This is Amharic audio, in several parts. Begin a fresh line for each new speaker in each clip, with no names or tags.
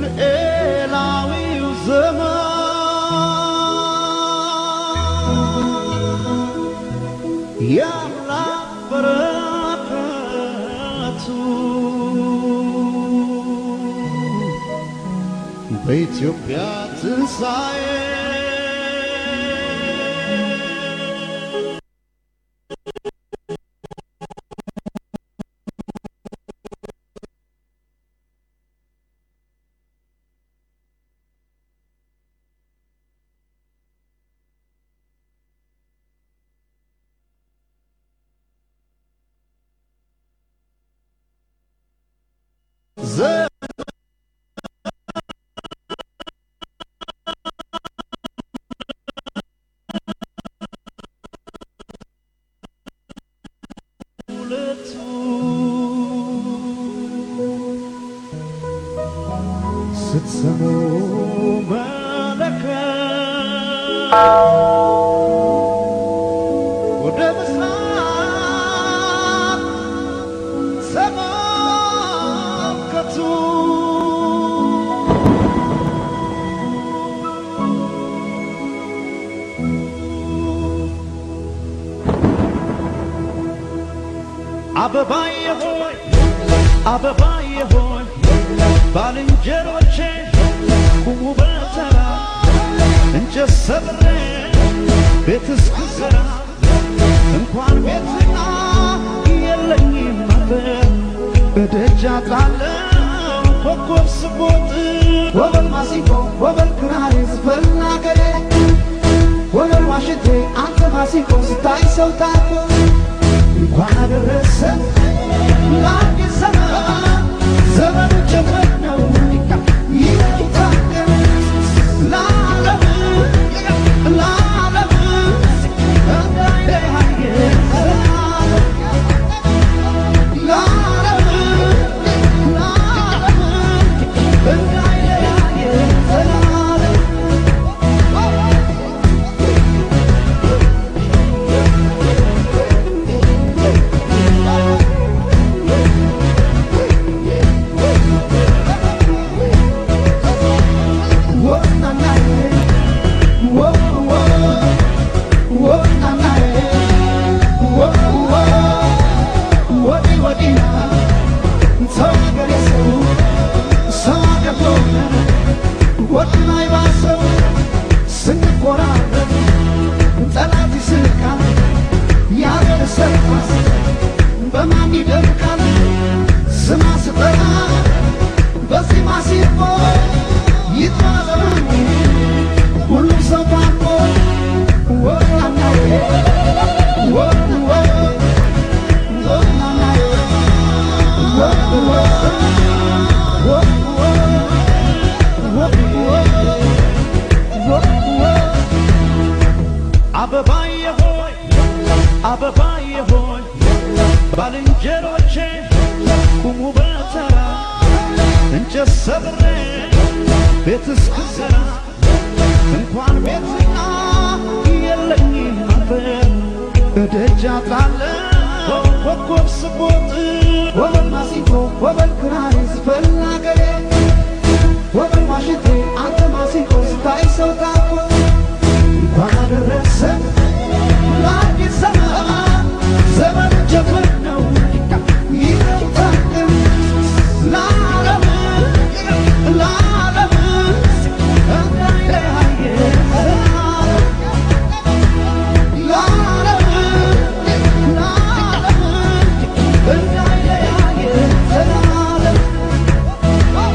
ላዊው ዘመን ያምላክ በረከቱ በኢትዮጵያ ትንሣኤ ስትሰሙ መለከት ወደ ምስራቅ ተመልከቱ አበባዬ ሆይ አበባዬ ሆይ ባልንጀሮቼ ቁሙ በተራ እንጨት ሰብሬ ቤት እስክሰራ እንኳን ቤትና የለኝም ነበር በደጃ ጣለው ኮከብ ስቦጥ ወበል ማሲንቆ ወበል ክራር ዝፈን አገሬ ወበል ዋሽንቴ አንተ ማሲንቆ ስታይ ሰው ታኮ እንኳን አደረሰ ለአዲስ ዘመን ዘመኑ ጀመር ነው ይታገል ለዓለም ለዓለም እንዳይለያየ ለዓለም ለዓለም እንዳይለያየ ዘላለም አበባዬ ሆይ አበባዬ ሆይ ባልንጀሮቼ ቁሙ በተራ እንጨት ሰብሬ ቤት እስክሰራ እንኳን ቤትና የለኝም ነበር በደጃ ጣለው ኮከብ ስቦጥ ወበል ማሲንቆ ወበል ክራር ዝፈን አገሬ ወበል ዋሽንቴ አንተ ማሲንቆ ስታይ ሰው ታኮ እንኳን አደረሰ ለአዲስ ዘመን ዘመኑ ጀመር ነው ይታገል ለዓለም ለዓለም እንዳይለያየ ለዓለም ለዓለም እንዳይለያየ ዘላለም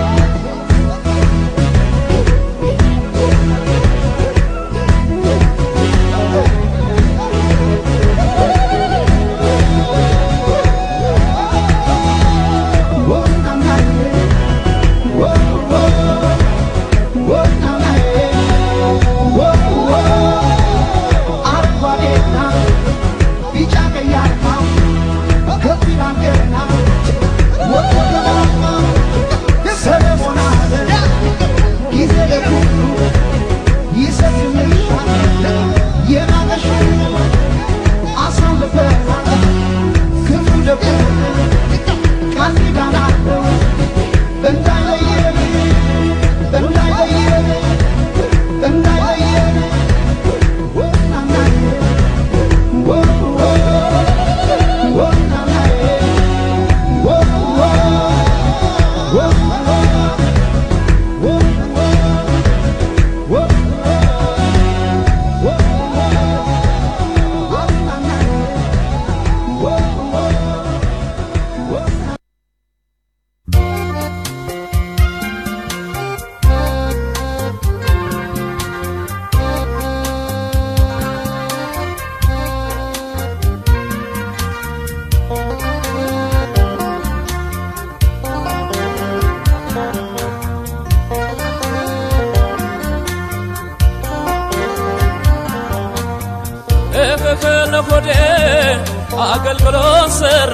አገልግሎት ሰራ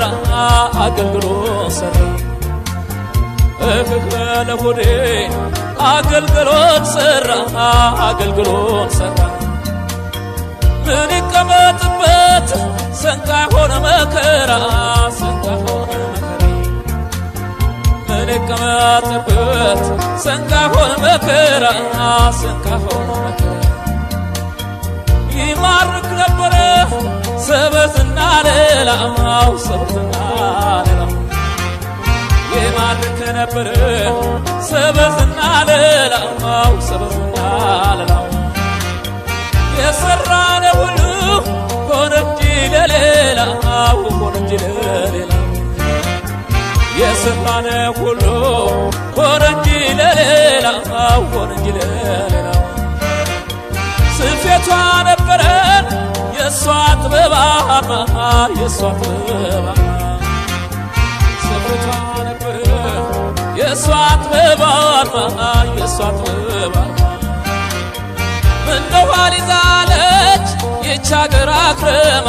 ለሆዴ አገልግሎት ሰራ ምን ይቀመጥበት ሰንጋ ሆነ መከራ ምን ይቀመጥበት ሰንጋ ሆነ መከራ ይማርክ ነበር ሰበዝና ሌላው ይማርክ ነበር ሰበዝና ሌላው የሰራነ ሁሉ ሆነጂ ለሌላው የሰራነ ሁሉ ሆነጂ ለሌላው ስፌቷ ነበረ የሷ ጥበባማ ስፌቷ ነበረ የሷ ጥበባማ እንደው አሊዛለች የቻገር አክረማ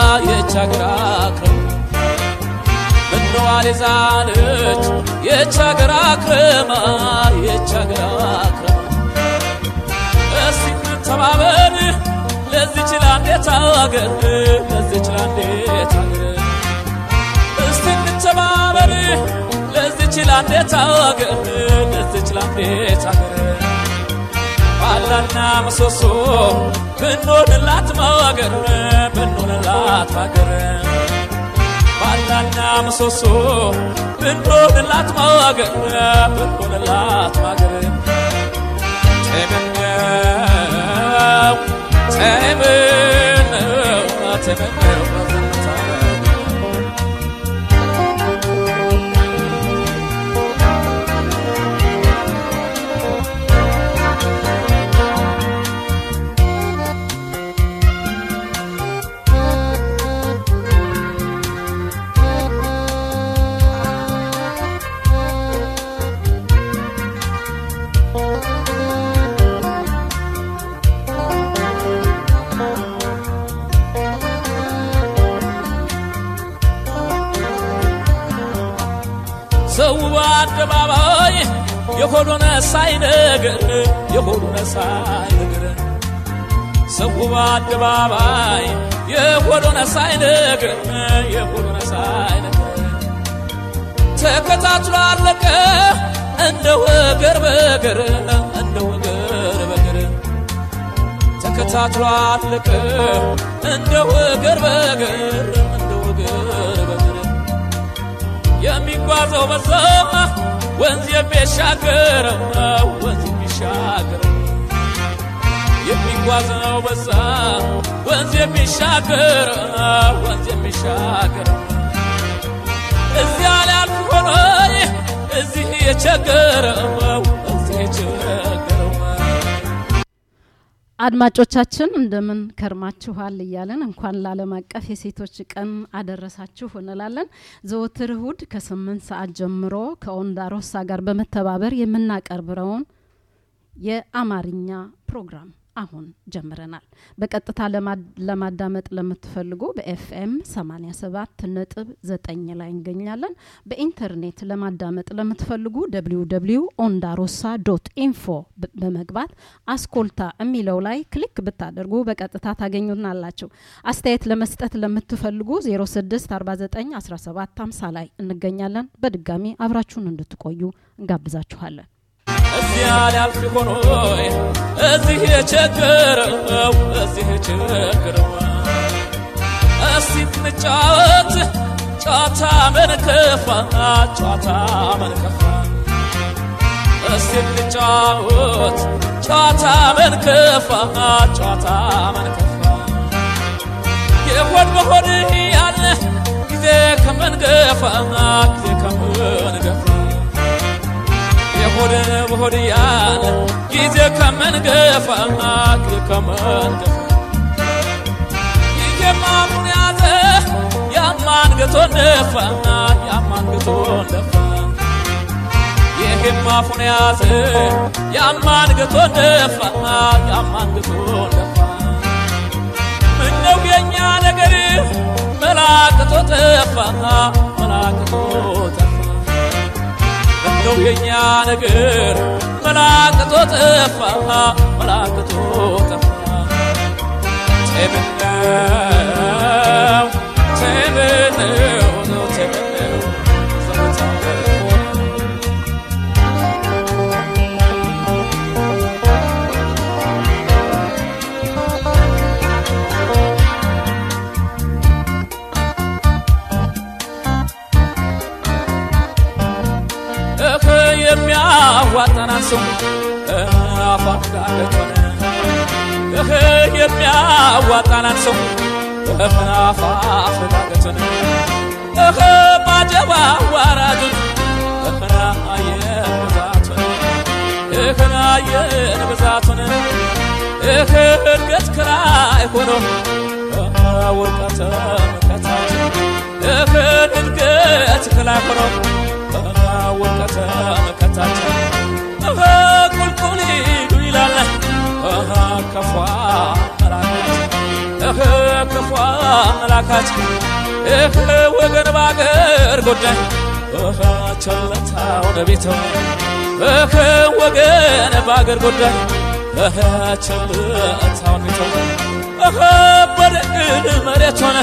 እንደው አሊዛለች የቻገር አክረማ እስቲ ተባበር ለዚች ላንዴት አገር እስቲ ተባበር ለዚች ላንዴት አገር ባላና ምሰሶ ብንሆንላት ማገር ባላና ምሰሶ ብንሆንላት ማገር ተመነው ሰው አደባባይ የሆዶነ ሳይነገር ሰው አደባባይ የሆዶነ ሳይነገር ተከታትሎ አለቀ እንደ ወገር በገር ተከታትሎ አለቀ እንደ ወገር በገር የሚጓዘው በዛ ወንዝ የሚሻገረው የሚጓዘው በዛ ወንዝ የሚሻገረው እዚያ ላልፍ ሆኖ እዚህ የቸገረው
አድማጮቻችን እንደምን ከርማችኋል እያለን እንኳን ለዓለም አቀፍ የሴቶች ቀን አደረሳችሁ እንላለን። ዘወትር እሁድ ከ8 ሰዓት ጀምሮ ከኦንዳሮሳ ጋር በመተባበር የምናቀርበውን የአማርኛ ፕሮግራም አሁን ጀምረናል። በቀጥታ ለማዳመጥ ለምትፈልጉ በኤፍኤም 87.9 ላይ እንገኛለን። በኢንተርኔት ለማዳመጥ ለምትፈልጉ www.ondarosa.info በመግባት አስኮልታ የሚለው ላይ ክሊክ ብታደርጉ በቀጥታ ታገኙናላችሁ። አስተያየት ለመስጠት ለምትፈልጉ 06491750 ላይ እንገኛለን። በድጋሚ አብራችሁን እንድትቆዩ እንጋብዛችኋለን።
እዚያ ላልፍ ሆኖ እዚህ የቸገረው እስቲ እንጫወት ጨዋታ መንከፋ እስቲ እንጫወት ጨዋታ መንከፋ የሆድ በሆድ ያለ ጊዜ ከመንገፋ የሆድ በሆድ ያለ ጊዜ ከመንገፋ ይከማሙን ያዘ ያማንገቶን ደፋ ይከማፉን ያዘ ያማንገቶን ደፋ ምነው የኛ ነገር መላክቶ ጠፋ መላክቶ ጠፋ እንደው የኛ ነገር መላክቶ ጠፋ መላክቶ ጠፋ ተበነው ዘመታው የሚያዋጣናን ሰው አፋፍጋገቶነ የሚያዋጣናን ሰው አፋፍጋገቶነ ባጀባ ዋራዱን አየን ብዛቱን እርገት ክራይ ሆኖ ወርቀተ መከታችን እርገት ክራይ ሆኖ ወርቀተ መከታችን ቁልቁል ይላል ከፏ መላካች ወገን ባገር ጉዳይ ቸለታው ነቤተው ወገን ባገር ጉዳይ ቸለታው ነቤተው በደል መሬት ሆነ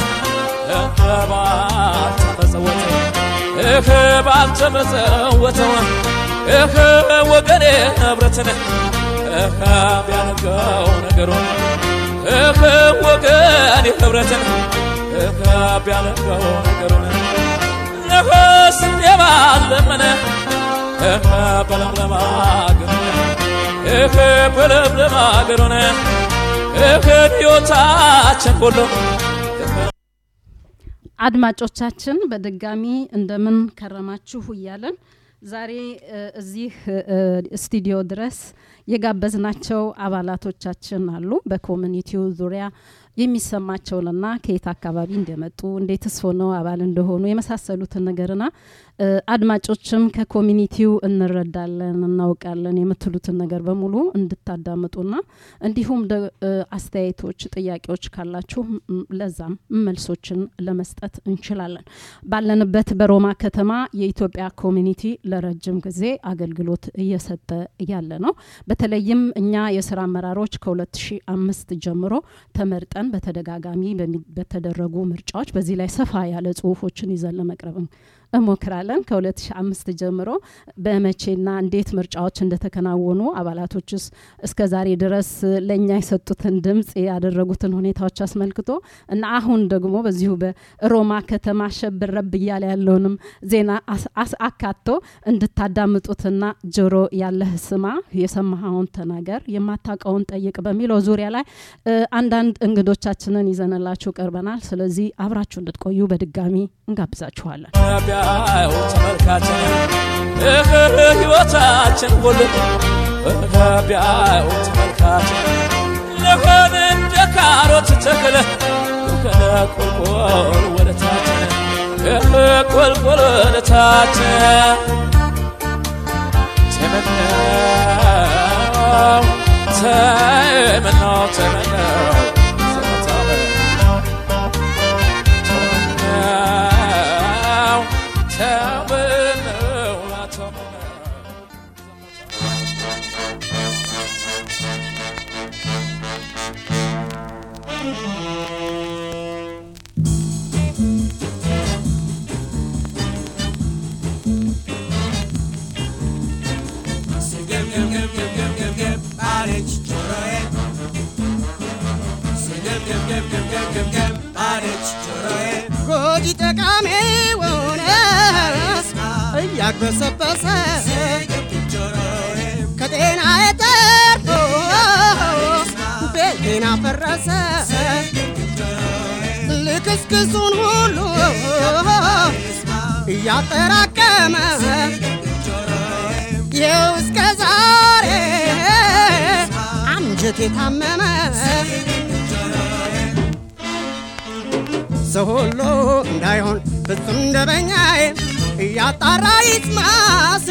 ባንተ መጸወተው ወገኔ ንብረትን ቢያነጋው ነገሩን ወገኔ ንብረትን ቢያነጋው ነገሩን ነፍስ እንደባለመነ በለምለም አገሩን ሕይወታችን ሁሉ
አድማጮቻችን በድጋሚ እንደምን ከረማችሁ እያለን ዛሬ እዚህ ስቱዲዮ ድረስ የጋበዝናቸው አባላቶቻችን አሉ በኮሚኒቲው ዙሪያ የሚሰማቸውንና ከየት አካባቢ እንደመጡ እንዴትስ ሆነው አባል እንደሆኑ የመሳሰሉትን ነገርና አድማጮችም ከኮሚኒቲው እንረዳለን እናውቃለን የምትሉትን ነገር በሙሉ እንድታዳምጡና እንዲሁም አስተያየቶች ጥያቄዎች ካላችሁ ለዛም መልሶችን ለመስጠት እንችላለን ባለንበት በሮማ ከተማ የኢትዮጵያ ኮሚኒቲ ለረጅም ጊዜ አገልግሎት እየሰጠ ያለ ነው በተለይም እኛ የሥራ አመራሮች ከ2005 ጀምሮ ተመርጠን በተደጋጋሚ በተደረጉ ምርጫዎች በዚህ ላይ ሰፋ ያለ ጽሁፎችን ይዘን ለመቅረብ እሞክራለን ከ2005 ጀምሮ በመቼና እንዴት ምርጫዎች እንደተከናወኑ አባላቶችስ እስከ ዛሬ ድረስ ለኛ የሰጡትን ድምጽ ያደረጉትን ሁኔታዎች አስመልክቶ እና አሁን ደግሞ በዚሁ በሮማ ከተማ ሸብረብ ይያለ ያለውንም ዜና አካቶ እንድታዳምጡትና ጆሮ ያለህ ስማ የሰማኸውን ተናገር የማታውቀውን ጠይቅ በሚለው ዙሪያ ላይ አንዳንድ እንግዶቻችንን ይዘንላችሁ ቀርበናል ስለዚህ አብራችሁ እንድትቆዩ በድጋሚ እንጋብዛችኋለን
ተመልካችን ሕይወታችን ሁሉ ቢያው ተመልካችን ለሆነ እንደ ካሮት ተክለ ቁልቁል ወደታችን ቁልቁል ወደታችን ተመናው
ጎጂ ጠቃሚ ወነስ እያግበሰበሰ ከጤና የተርፎ ቤቴን አፈረሰ ልክስክሱን ሁሉ እያጠራቀመ ይኸው እስከ ዛሬ አንጀቴ ታመመ ሰው ሁሉ እንዳይሆን ፍጹም ደበኛዬ ያጣራ ይስማስ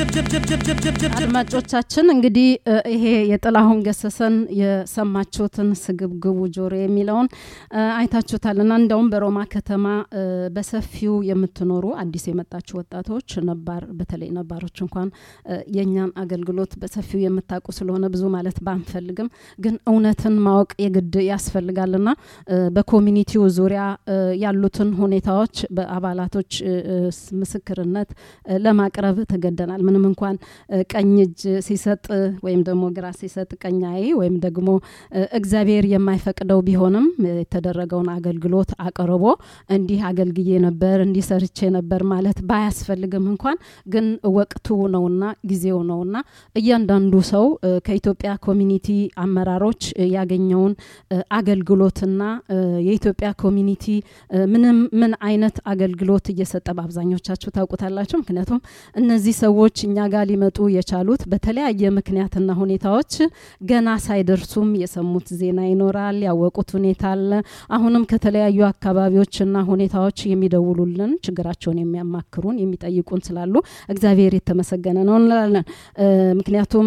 አድማጮቻችን እንግዲህ ይሄ የጥላሁን ገሰሰን የሰማችሁትን ስግብግቡ ጆሮ የሚለውን አይታችሁታልና እንደውም በሮማ ከተማ በሰፊው የምትኖሩ አዲስ የመጣችሁ ወጣቶች ነባር በተለይ ነባሮች እንኳን የኛን አገልግሎት በሰፊው የምታውቁ ስለሆነ ብዙ ማለት ባንፈልግም ግን እውነትን ማወቅ የግድ ያስፈልጋልና በኮሚኒቲው ዙሪያ ያሉትን ሁኔታዎች በአባላቶች ምስክርነት ለማቅረብ ተገደናል ምንም እንኳን ቀኝ እጅ ሲሰጥ ወይም ደግሞ ግራ ሲሰጥ ቀኛዬ ወይም ደግሞ እግዚአብሔር የማይፈቅደው ቢሆንም የተደረገውን አገልግሎት አቀርቦ እንዲህ አገልግዬ ነበር እንዲህ ሰርቼ ነበር ማለት ባያስፈልግም እንኳን ግን ወቅቱ ነውና ጊዜው ነውና እያንዳንዱ ሰው ከኢትዮጵያ ኮሚኒቲ አመራሮች ያገኘውን አገልግሎትና የኢትዮጵያ ኮሚኒቲ ምን አይነት አገልግሎት እየሰጠ በአብዛኞቻችሁ ታውቁታላችሁ ምክንያቱም እነዚህ ሰዎች እኛ ጋር ሊመጡ የቻሉት በተለያየ ምክንያትና ሁኔታዎች ገና ሳይደርሱም የሰሙት ዜና ይኖራል ያወቁት ሁኔታ አለ አሁንም ከተለያዩ አካባቢዎችና ሁኔታዎች የሚደውሉልን ችግራቸውን የሚያማክሩን የሚጠይቁን ስላሉ እግዚአብሔር የተመሰገነ ነው እንላለን ምክንያቱም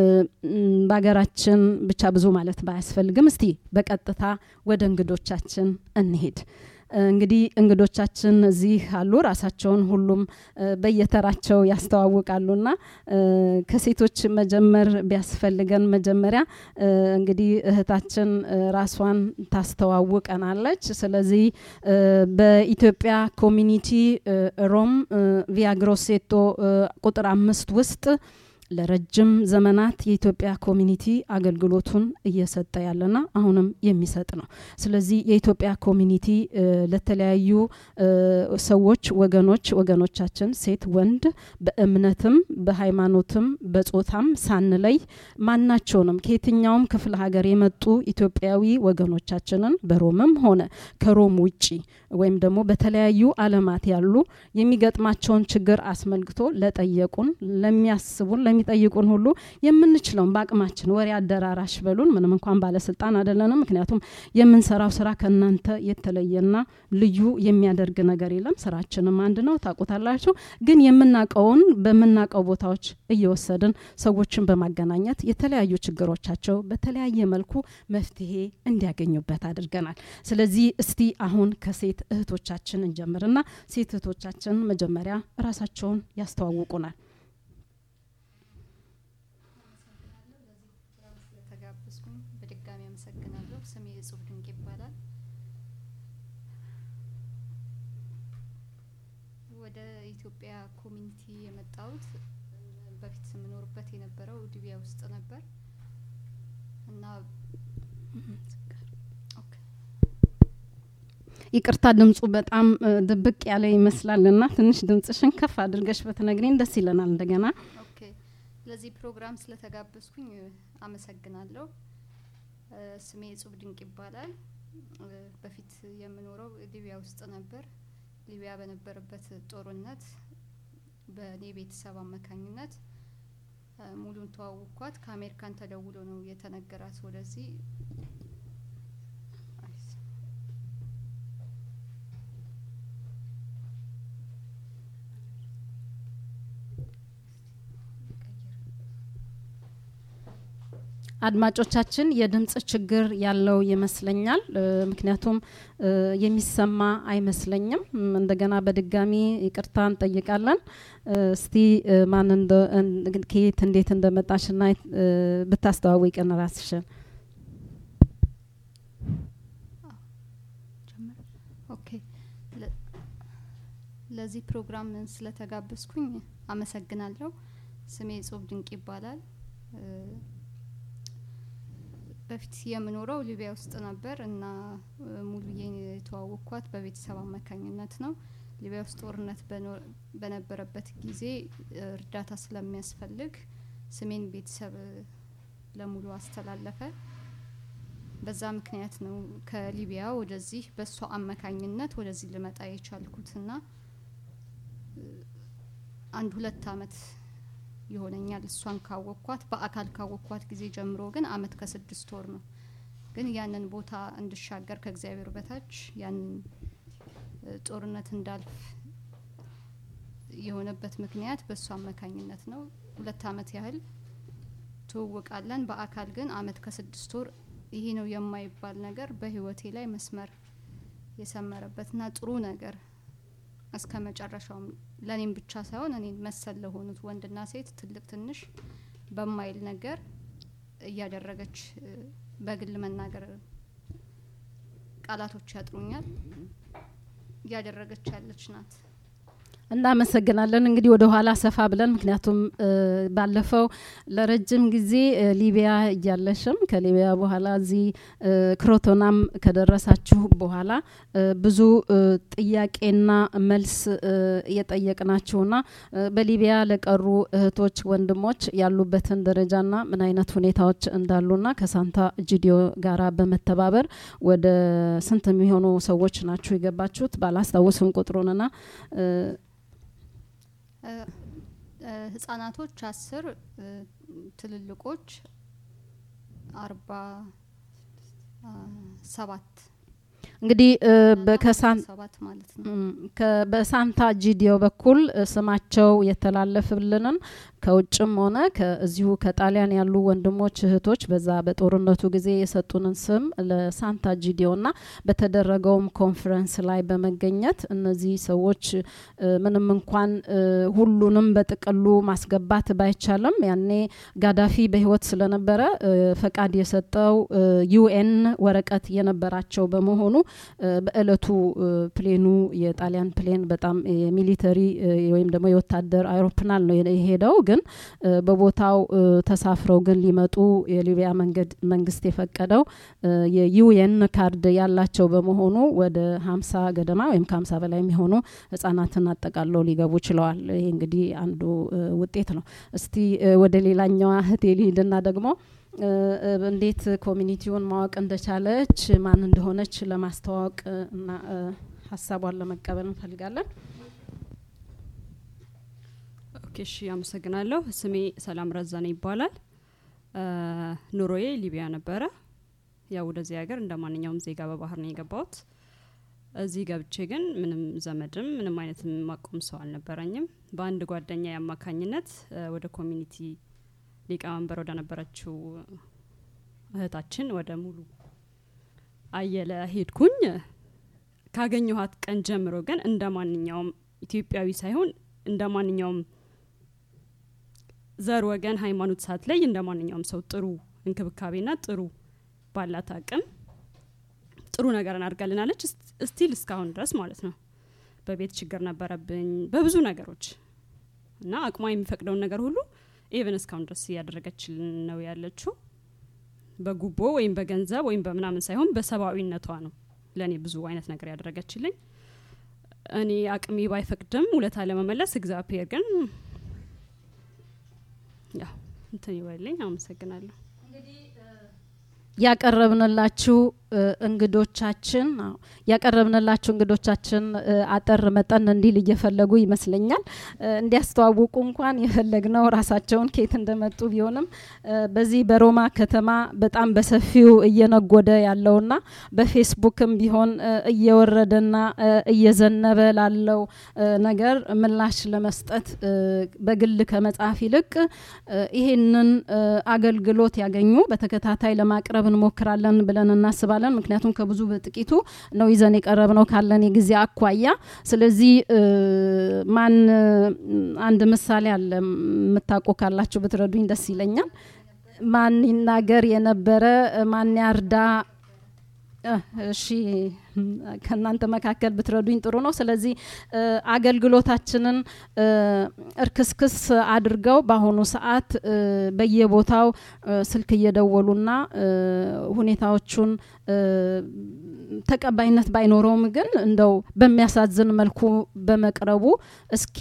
በአገራችን ብቻ ብዙ ማለት ባያስፈልግም እስቲ በቀጥታ ወደ እንግዶቻችን እንሄድ እንግዲህ እንግዶቻችን እዚህ አሉ ራሳቸውን ሁሉም በየተራቸው ያስተዋውቃሉና ከሴቶች መጀመር ቢያስፈልገን መጀመሪያ እንግዲህ እህታችን ራስዋን ታስተዋውቀናለች ስለዚህ በኢትዮጵያ ኮሚኒቲ ሮም ቪያ ግሮሴቶ ቁጥር 5 ውስጥ ለረጅም ዘመናት የኢትዮጵያ ኮሚኒቲ አገልግሎቱን እየሰጠ ያለና አሁንም የሚሰጥ ነው ስለዚህ የኢትዮጵያ ኮሚኒቲ ለተለያዩ ሰዎች ወገኖቻችን ሴት ወንድ በእምነትም በሃይማኖትም በጾታም ሳንለይ ማናቸውንም ከየትኛውም ክፍለ ሀገር የመጡ ኢትዮጵያዊ ወገኖቻችንን በሮምም ሆነ ከሮም ውጪ ወይም ደግሞ በተለያዩ ዓለማት ያሉ የሚገጥማቸውን ችግር አስመልክቶ ለጠየቁን ለሚያስቡን ለሚጠይቁን ሁሉ የምንችለው በአቅማችን ወሬ አደራራሽ በሉን ምንም እንኳን ባለስልጣን አይደለንም ምክንያቱም የምንሰራው ስራ ከናንተ የተለየና ልዩ የሚያደርግ ነገር የለም ስራችንም አንድ ነው ታውቁታላችሁ ግን የምናቀውን በመናቀው ቦታዎች እየወሰድን ሰዎችን በማገናኘት የተለያዩ ችግሮቻቸው በተለያየ መልኩ መፍትሄ እንዲያገኙበት አድርገናል ስለዚህ እስቲ አሁን ከሴት እህቶቻችን እንጀምርና ሴት እህቶቻችን መጀመሪያ ራሳቸውን ያስተዋውቁናል
ስሜ እጹብ ድንቅ ይባላል ወደ ኢትዮጵያ ኮሚኒቲ የመጣሁት በፊት ስምኖርበት የነበረው ዲቢያ ውስጥ ነበር እና
ይቅርታ ድምጹ በጣም ድብቅ ያለ ይመስላልና ትንሽ ድምጽሽን ከፍ አድርገሽ በተነግሪን ደስ ይለናል እንደገና
ኦኬ ለዚህ ፕሮግራም ስለተጋበዝኩኝ አመሰግናለሁ ስሜ እጹብ ድንቅ ይባላል በፊት የምኖረው ሊቢያ ውስጥ ነበር ሊቢያ በነበረበት ጦርነት በኔ ቤተሰብ አመካኝነት ሙሉን ተዋውኳት ከአሜሪካን ተደውሎ ነው የተነገራት ወደዚህ
አድማጮቻችን የድምጽ ችግር ያለው ይመስለኛል ምክንያቱም የሚሰማ አይመስለኝም እንደገና በድጋሚ ይቅርታ እንጠይቃለን እስቲ ማን ከየት እንዴት እንደመጣሽና ብታስተዋውቂን ራስሽን
ኦኬ ለዚህ ፕሮግራም ስለተጋበዝኩኝ አመሰግናለሁ ስሜ እጹብ ድንቅ ይባላል በፊት የምኖረው ሊቢያ ውስጥ ነበር እና ሙሉዬን የተዋወቅኳት በቤተሰብ አመካኝነት ነው ሊቢያ ውስጥ ጦርነት በነበረበት ጊዜ እርዳታ ስለሚያስፈልግ ስሜን ቤተሰብ ለሙሉ አስተላለፈ በዛ ምክንያት ነው ከሊቢያ ወደዚህ በሷ አመካኝነት ወደዚህ ልመጣ የቻልኩትና 1-2 አመት ይሆነኛል እሷን ካወቅኳት በአካል ካወቅኳት ጊዜ ጀምሮ ግን አመት ከ6 ወር ነው ግን ያንን ቦታ እንድሻገር ከእግዚአብሔር በታች ያንን ጦርነት እንዳልፍ የሆነበት ምክንያት በሷ አመካኝነት ነው 2 አመት ያህል ተወቃለን በአካል ግን አመት ከ6 ወር ይሄ ነው የማይባል ነገር በህይወቴ ላይ መስመር የሰመረበትና ጥሩ ነገር እስከመጨረሻው ለኔም ብቻ ሳይሆን እኔን መሰል ለሆኑት ወንድና ሴት ትልቅ ትንሽ በማይል ነገር ያደረገች በግል መናገር ቃላቶች ያጥሩኛል ያደረገች ያለች ናት
እናመሰግናለን እንግዲህ ወደ ኋላ ሰፋ ብለን ምክንያቱም ባለፈው ለረጅም ጊዜ ሊቢያ ያለሽም ከሊቢያ በኋላ እዚ ክሮቶናም ከደረሳችሁ በኋላ ብዙ ጥያቄና መልስ የጠየቅናችሁና በሊቢያ ለቀሩ እህቶች ወንድሞች ያሉበትን ደረጃና ምን አይነት ሁኔታዎች እንዳሉና ከሳንታ ጂዲዮ ጋራ በመተባበር ወደ ስንት የሚሆኑ ሰዎች ናችሁ የገባችሁት ባላስታውስም ቁጥሩንና
ህፃናቶች 10 ትልልቆች 47
እንግዲህ
በከሳንታ ማለት ነው
በሳንታ ጂዲዮ በኩል ስማቸው የተላለፈልንን ከውጭም ሆነ ከዚሁ ከጣሊያን ያሉ ወንድሞች እህቶች በዛ በጦርነቱ ጊዜ የሰጡንን ስም ለሳንታ ጂዲዮና በተደረገውም ኮንፈረንስ ላይ በመገኘት እነዚህ ሰዎች ምንም እንኳን ሁሉንም በጥቅሉ ማስገባት ባይቻልም ያኔ ጋዳፊ በህይወት ስለነበረ ፈቃድ የሰጠው ዩኤን ወረቀት የነበራቸው በመሆኑ በእለቱ ፕሌኑ የጣሊያን ፕሌን በጣም ሚሊተሪ ወይም ደግሞ የወታደር አይሮፕላን ነው የሄደው ግን በቦታው ተሳፍረው ግን ሊመጡ የሊቢያ መንግስት የፈቀደው የዩኤን ካርድ ያላቸው በመሆኑ ወደ 50 ገደማ ወይም ከ50 በላይ የሚሆኑ ህፃናትን አጠቃለው ሊገቡ ችለዋል ይሄ እንግዲህ አንዱ ውጤት ነው እስቲ ወደ ሌላኛው ህቴሊድና ደግሞ እንዴት ኮሚኒቲውን ማወቅ እንደቻለች ማን እንደሆነች ለማስተዋወቅ እና ሐሳቧን ለመቀበል እንፈልጋለን
ኦኬ አመሰግናለሁ ስሜ ሰላም ረዛኔ ይባላል ኑሮዬ ሊቢያ ነበረ ያው ወደዚህ ሀገር እንደማንኛውም ዜጋ በባህር ነው የገባሁት እዚህ ገብቼ ግን ምንም ዘመድም ምንም አይነት ማቆም ሰው አልነበረኝም በአንድ ጓደኛ ያማካኝነት ወደ ኮሚኒቲ ሊቀመንበር ወደ ነበረችው እህታችን ወደ ሙሉ አየለ ሄድኩኝ ካገኘኋት ቀን ጀምሮ ግን እንደማንኛውም ኢትዮጵያዊ ሳይሆን እንደማንኛውም ዘር ወገን ሃይማኖት ሳትለይ እንደማንኛውም ሰው ጥሩ እንክብካቤና ጥሩ ባላት አቅም ጥሩ ነገር እናርጋልናለች ስቲል እስካሁን ድረስ ማለት ነው በቤት ችግር ነበረብኝ በብዙ ነገሮች እና አቅሟ የሚፈቅደው ነገር ሁሉ ኢቭን እስካሁን ድረስ ያደረገችልን ነው ያለችው በጉቦ ወይም በገንዘብ ወይም በመናምን ሳይሆን በሰባዊነቷ ነው ለኔ ብዙ አይነት ነገር ያደረገችልኝ እኔ አቅሜ ባይፈቅድም ውለታ ለመመለስ እግዚአብሔር ግን ያ እንትን ይወልኝ አመሰግናለሁ
እንግዲህ ያቀረብንላችሁ እንግዶቻችን አጠር መጠን እንዲል እየፈለጉ ይመስለኛል እንዲያስተዋውቁ እንኳን የፈለግነው ራሳቸውን ከየት እንደመጡ ቢሆንም በዚህ በሮማ ከተማ በጣም በሰፊው እየነጎደ ያለውና በፌስቡክም ቢሆን እየወረደና እየዘነበ ላለው ነገር ምላሽ ለመስጠት በግል ከመጻፍ ይልቅ ይሄንን አገልግሎት ያገኙ በተከታታይ ለማቅረብ እንሞክራለን ብለን እናስባለን ምክንያቱም ከብዙ በጥቂቱ ነው ይዘን የቀረብነው ካለን የጊዜ አኳያ ስለዚህ ማን አንድ ምሳሌ አለ መታቆ ካላችሁ ብትረዱኝ ደስ ይለኛል ማን ይናገር የነበረ ማን ያርዳ እሺ ከናንተ መካከል ብትረዱኝ ጥሩ ነው ስለዚህ አገልግሎታችንን እርክስክስ አድርገው በአሁኑ ሰዓት በየቦታው ስልክ እየደወሉና ሁኔታዎቹን ተቀባይነት ባይኖረውም ግን እንደው በሚያሳዝን መልኩ በመቅረቡ እስኪ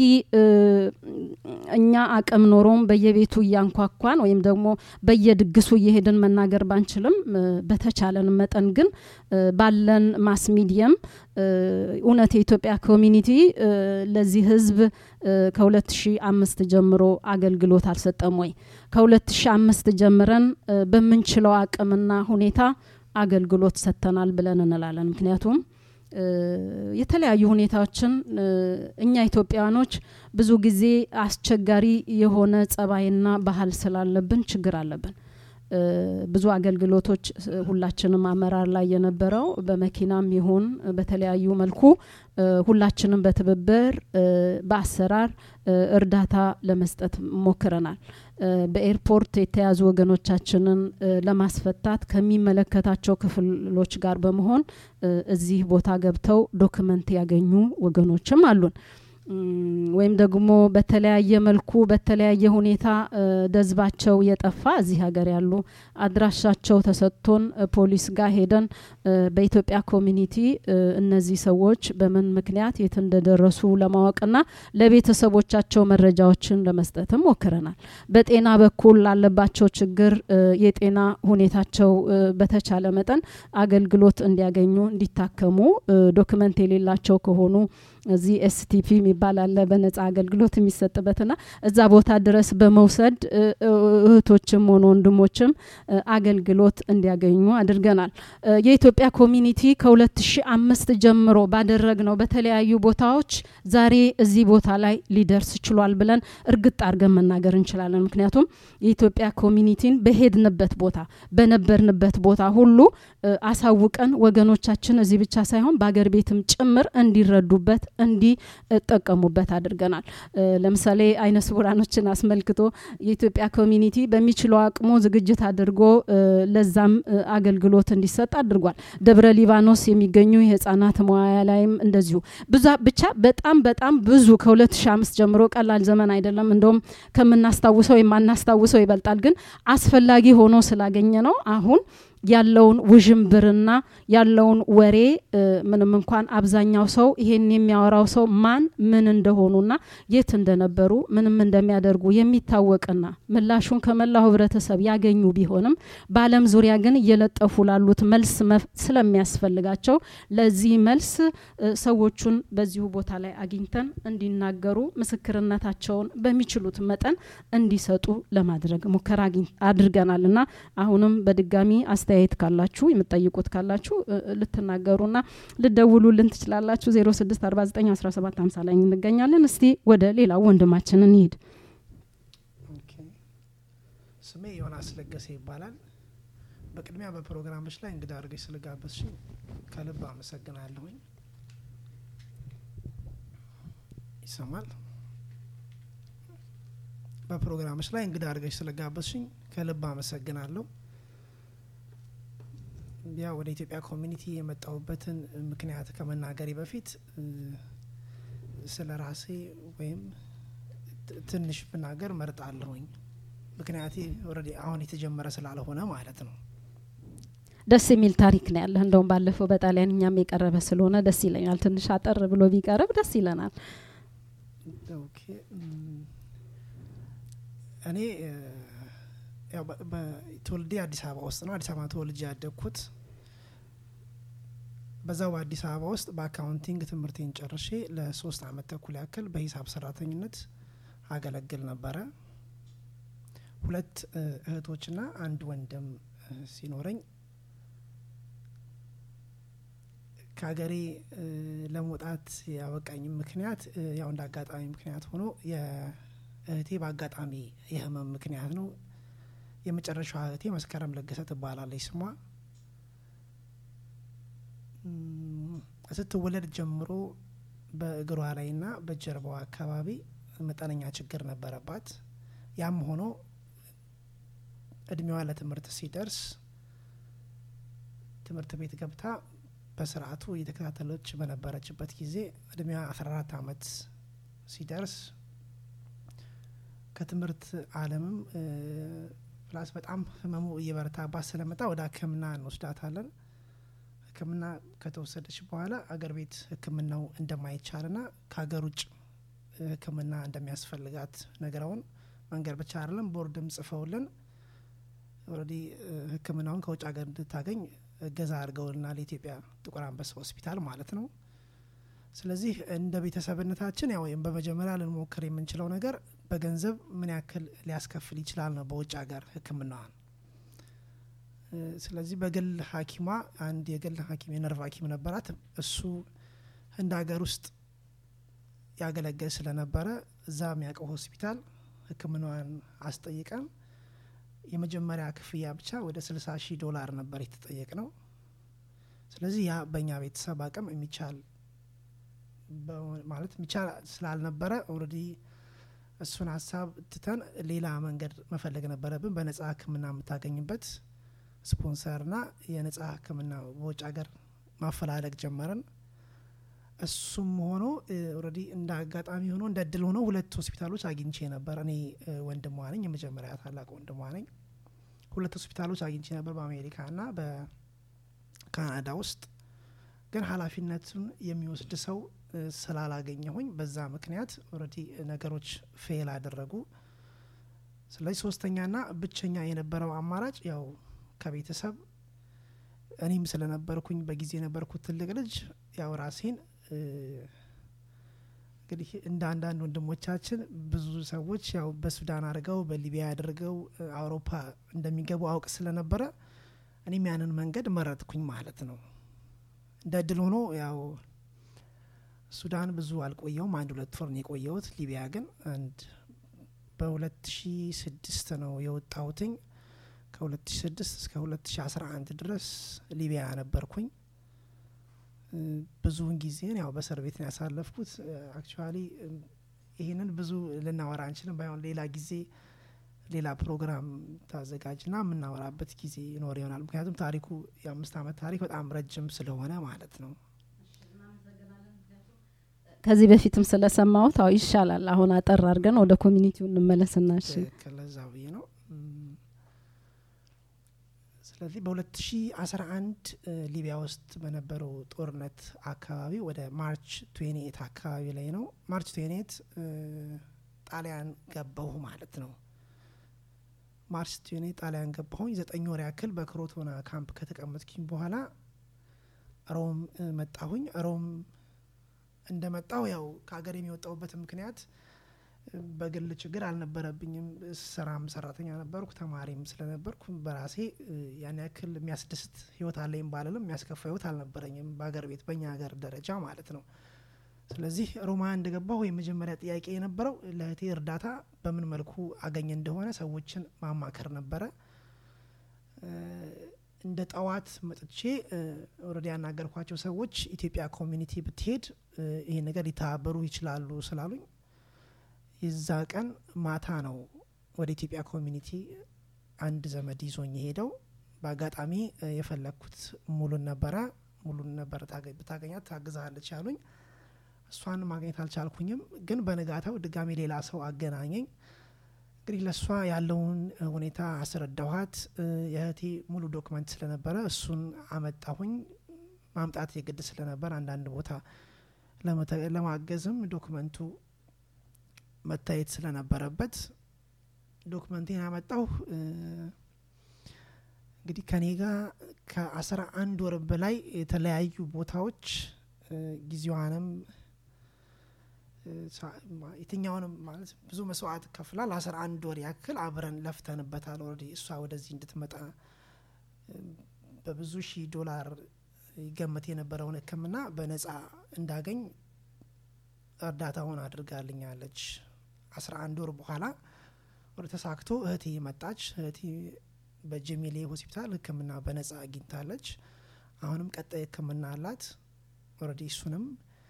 እኛ አቅም ኖሮም በየቤቱ ያንኳኳን ወይም ደግሞ በየድግሱ እየሄድን መናገር ባንችልም በተቻለን መጠን ግን ባለን ማስ ሚዲየም ኡነት የኢትዮጵያ ኮሚኒቲ ለዚህ ህዝብ ከ2005 ጀምሮ አገልግሎት አልሰጠም ወይ ከ2005 ጀምረን በመንችለው አቅምና ሁኔታ አገልግሎት ሰጥተናል ብለን እንላለን ምክንያቱም የተለያዩ ሁኔታዎችን እኛ ኢትዮጵያኖች ብዙ ጊዜ አስቸጋሪ የሆነ ጸባይና ባህል ስላለብን ችግር አለብን ብዙ አገልግሎቶች ሁላችንም አመራር ላይ የነበረው በመኪናም ይሁን በተለያዩ መልኩ ሁላችንም በትብብር በአሰራር እርዳታ ለመስጠት ሞክረናል በኤርፖርት የተያዙ ወገኖቻችንን ለማስፈታት ከሚመለከታቸው ክፍሎች ጋር በመሆን እዚህ ቦታ ገብተው ዶክመንት ያገኙ ወገኖችም አሉን ወይም ደግሞ በተለያየ መልኩ በተለያየ ሁኔታ ደዝባቸው የጠፋ እዚህ ሀገር ያሉ አድራሻቸው ተሰጥቶን ፖሊስ ጋር ሄደን በኢትዮጵያ ኮሚኒቲ እነዚህ ሰዎች በምን ምክንያት የት እንደደረሱ ለማወቅና ለቤተሰቦቻቸው መረጃዎችን ለመስጠትም ሞክረናል በጤና በኩል ላለባቸው ችግር የጤና ሁኔታቸው በተቻለ መጠን አገልግሎት እንዲያገኙ እንዲታከሙ ዶክመንት የሌላቸው ከሆኑ እዚህ ኤስቲፒ የሚባል አለ በነፃ አገልግሎት የሚሰጥበትና እዛ ቦታ ድረስ በመውሰድ እህቶችም ሆነ ወንድሞችም አገልግሎት እንዲያገኙ አድርገናል የኢትዮጵያ ኮሚኒቲ ከ2005 ጀምሮ ባደረግነው በተለያዩ ቦታዎች ዛሬ እዚህ ቦታ ላይ ሊደርስ ችሏል ብለን እርግጥ አድርገን መናገር እንችላለን ምክንያቱም የኢትዮጵያ ኮሚኒቲን በሄድንበት ቦታ በነበርንበት ቦታ ሁሉ አሳውቀን ወገኖቻችን እዚህ ብቻ ሳይሆን በአገር ቤትም ጭምር እንዲረዱበት እንዲጠቀሙበት አድርገናል ለምሳሌ አይነ ስውራኖችን አስመልክቶ የኢትዮጵያ ኮሚኒቲ በሚችለው አቅሙ ዝግጅት አድርጎ ለዛም አገልግሎት እንዲሰጥ አድርጓል ደብረ ሊባኖስ የሚገኙ የህፃናት መዋያ ላይም እንደዚሁ ብቻ በጣም ብዙ ከ2005 ጀምሮ ቀላል ዘመን አይደለም እንደውም ከመናስታውሰው የማናስታውሰው ይበልጣል ግን አስፈላጊ ሆኖ ስላገኘ ነው አሁን ያለውን ውዥምብርና ያለውን ወሬ ምንም እንኳን አብዛኛው ሰው ይሄን የሚያወራው ሰው ማን ምን እንደሆኑና የት እንደነበሩ ምንም እንደሚያደርጉ የሚታወቅና ምላሹን ከመላው ህብረተሰብ ያገኙ ቢሆንም በአለም ዙሪያ ግን እየለጠፉ ላሉት መልስ ስለሚያስፈልጋቸው ለዚህ መልስ ሰዎቹን በዚሁ ቦታ ላይ አግኝተን እንዲናገሩ ምስክርነታቸውን በሚችሉት መጠን እንዲሰጡ ለማድረግ ሙከራ አድርገናልና አሁንም በድጋሚ አስተያየት ካላችሁ የምትጠይቁት ካላችሁ ልትናገሩና ልደውሉልን ትችላላችሁ 06491750 ላይ እንገኛለን እስቲ ወደ ሌላው ወንድማችን እንሂድ
ኦኬ ስሜ ዮናስ ለገሰ ይባላል በቅድሚያ በፕሮግራምሽ ላይ እንግዳ አድርገሽ ስለጋበዝሽኝ ከልብ አመሰግናለሁ ይሰማል በፕሮግራምሽ ላይ እንግዳ አድርገሽ ስለጋበዝሽኝ ከልብ አመሰግናለሁ ያ ወደ ኢትዮጵያ ኮሚኒቲ የመጣሁበትን ምክንያት ከመናገሬ በፊት ስለራሴ ወይም ትንሽ ብናገር መርጣለሁኝ ምክንያቴ ኦሬዲ አሁን የተጀመረ ስላልሆነ ማለት ነው
ደስ የሚል ታሪክ ነው ያለ እንደውም ባለፈው በጣሊያንኛም የቀረበ ስለሆነ ደስ ይለኛል ትንሽ አጠር ብሎ ቢቀርብ ደስ ይለናል
ኦኬ እኔ ያው በትውልዴ አዲስ አበባ ውስጥ ነው አዲስ አበባ ተወልጄ ያደግኩት በዛው አዲስ አበባ ውስጥ በአካውንቲንግ ትምህርቴን ጨርሼ ለ3 አመት ተኩል ያክል በሂሳብ ሰራተኝነት አገለግል ነበር ሁለት እህቶችና አንድ ወንድም ሲኖረኝ ከሀገሬ ለመውጣት ያበቃኝ ምክንያት ያው እንዳጋጣሚ ምክንያት ሆኖ የእህቴ በአጋጣሚ የህመም ምክንያት ነው የመጨረሻው እህቴ መስከረም ለገሰ ትባላለች ስሟ ስትወለድ ጀምሮ በእግሯ ላይና በጀርባዋ አካባቢ መጠነኛ ችግር ነበረባት ያም ሆኖ እድሜዋ ለትምህርት ሲደርስ ትምህርት ቤት ገብታ በስርዓቱ እየተከታተለች በነበረችበት ጊዜ እድሜዋ 14 አመት ሲደርስ ከትምህርት ዓለምም ፕላስ በጣም ህመሙ እየበረታባት ስለመጣ ወደ ህክምና እንወስዳታለን ህክምና ከተወሰደች በኋላ አገር ቤት ህክምናው እንደማይቻልና ከሀገር ውጭ ህክምና እንደሚያስፈልጋት ነገራውን መንገር ብቻ አይደለም ቦርድም ጽፈውልን ኦሬዲ ህክምናውን ከውጭ ሀገር እንድታገኝ ገዛ አድርገውልና ለኢትዮጵያ ጥቁር አንበሳ ሆስፒታል ማለት ነው ስለዚህ እንደ ቤተሰብነታችን ያው በመጀመሪያ ልንሞክር የምንችለው ነገር በገንዘብ ምን ያክል ሊያስከፍል ይችላል ነው በውጭ ሀገር ህክምናውን ስለዚህ በግል ሐኪሟ አንድ የግል ሐኪም የነርቭ ሐኪም ነበራት እሱ እንደ ሀገር ውስጥ ያገለገለ ስለነበረ እዛ የሚያውቀው ሆስፒታል ህክምናዋን አስጠይቀን የመጀመሪያ ክፍያ ብቻ ወደ $60,000 ነበር የተጠየቅነው ስለዚህ ያ በእኛ ቤተሰብ አቅም የሚቻል ማለት የሚቻል ስላልነበረ ኦልሬዲ እሱን ሀሳብ ትተን ሌላ መንገድ መፈለግ ነበረብን በነጻ ህክምና የምታገኝበት ስፖንሰርና የነጻ ህክምና በውጭ ሀገር ማፈላለግ ጀመረን እሱም ሆኖ ኦልሬዲ እንደ አጋጣሚ ሆኖ እንደ እድል ሆኖ ሁለት ሆስፒታሎች አግኝቼ ነበር እኔ ወንድሟ ነኝ የመጀመሪያ ታላቅ ወንድሟ ነኝ ሁለት ሆስፒታሎች አግኝቼ ነበር በአሜሪካና በካናዳ ውስጥ ግን ኃላፊነቱን የሚወስድ ሰው ስላላገኘሁኝ በዛ ምክንያት ኦልሬዲ ነገሮች ፌል አደረጉ ስለዚህ ሶስተኛና ብቸኛ የነበረው አማራጭ ያው ከቤተሰብ እኔም ስለነበርኩኝ በጊዜ የነበርኩት ትልቅ ልጅ ያው ራሴን እንግዲህ እንደ አንዳንድ ወንድሞቻችን ብዙ ሰዎች ያው በሱዳን አድርገው በሊቢያ አድርገው አውሮፓ እንደሚገቡ አውቅ ስለነበረ እኔም ያንን መንገድ መረጥኩኝ ማለት ነው እንደ እድል ሆኖ ያው ሱዳን ብዙ አልቆየውም 1-2 ወር ነው የቆየሁት ሊቢያ ግን አንድ በ2006 ነው የወጣሁትኝ ከ2006 እስከ 2011 ድረስ ሊቢያ ነበርኩኝ ብዙውን ጊዜ ያው በእስር ቤት ነው ያሳለፍኩት አክቹአሊ ይሄንን ብዙ ልናወራ አንችልም ባይሆን ሌላ ጊዜ ሌላ ፕሮግራም ታዘጋጅና የምናወራበት ጊዜ ይኖር ይሆናል ምክንያቱም ታሪኩ የ5 አመት ታሪክ በጣም ረጅም ስለሆነ ማለት ነው
ከዚህ በፊትም ስለሰማሁት አው ይሻላል አሁን አጠር አድርገን ወደ ኮሚኒቲው እንመለስና እሺ
ከለዛው ነው ስለዚህ በ2011 ሊቢያ ውስጥ በነበረው ጦርነት አካባቢ ወደ ማርች 28 አካባቢ ላይ ነው ማርች 28 ጣሊያን ገባሁ ማለት ነው ማርች 28 ጣሊያን ገባሁ 9 ወር ያክል በክሮቶና ካምፕ ከተቀመጥኩኝ በኋላ ሮም መጣሁኝ ሮም እንደመጣው ያው ከሀገር የሚወጣውበት ምክንያት በግል ችግር አልነበረብኝም ሰራም ሰራተኛ ነበርኩ ተማሪም ስለነበርኩ በራሴ ያን ያክል የሚያስደስት ህይወት አለኝ ባለለም የሚያስከፋ ህይወት አልነበረኝም በአገር ቤት በእኛ ሀገር ደረጃ ማለት ነው ስለዚህ ሮማ እንደገባሁ የመጀመሪያ ጥያቄ የነበረው ለእህቴ እርዳታ በምን መልኩ አገኘ እንደሆነ ሰዎችን ማማከር ነበረ እንደ ጣዋት መጥቼ ኦሬዲ ያናገርኳቸው ሰዎች ኢትዮጵያ ኮሚኒቲ ብትሄድ ይሄ ነገር ሊተባበሩ ይችላሉ ስላሉኝ የዛ ቀን ማታ ነው ወደ ኢትዮጵያ ኮሚኒቲ አንድ ዘመድ ይዞኝ ሄደው በአጋጣሚ የፈለኩት ሙሉን ነበር ብታገኛት ታግዛለች ያሉኝ እሷን ማግኘት አልቻልኩኝም ግን በነጋታው ድጋሚ ሌላ ሰው አገናኘኝ እንግዲህ ለሷ ያለውን ሁኔታ አስረዳኋት የእህቴ ሙሉ ዶክመንት ስለነበረ እሱን አመጣሁኝ ማምጣት የግድ ስለነበር አንዳንድ ቦታ ለማገዝም ዶክመንቱ መታየት ስለነበረበት ዶክመንቴን አመጣሁ እንግዲህ ከኔ ጋር ከ11 ወር በላይ የተለያዩ ቦታዎች ጊዜዋንም የትኛውንም ማለት ብዙ መስዋዕት ከፍላ ለ11 ወር ያክል አብረን ለፍተንበታል ኦሬዲ እሷ ወደዚህ እንድትመጣ በብዙ $1000 ይገመት የነበረውን ህክምና በነጻ እንዳገኝ እርዳታውን አድርጋልኛለች 11 ወር በኋላ ወደ ተሳክቶ እህቴ መጣች እህቴ በጀሚሌ ሆስፒታል ህክምና በነጻ አግኝታለች አሁንም ቀጣይ ህክምና አላት ኦሬዲ እሱንም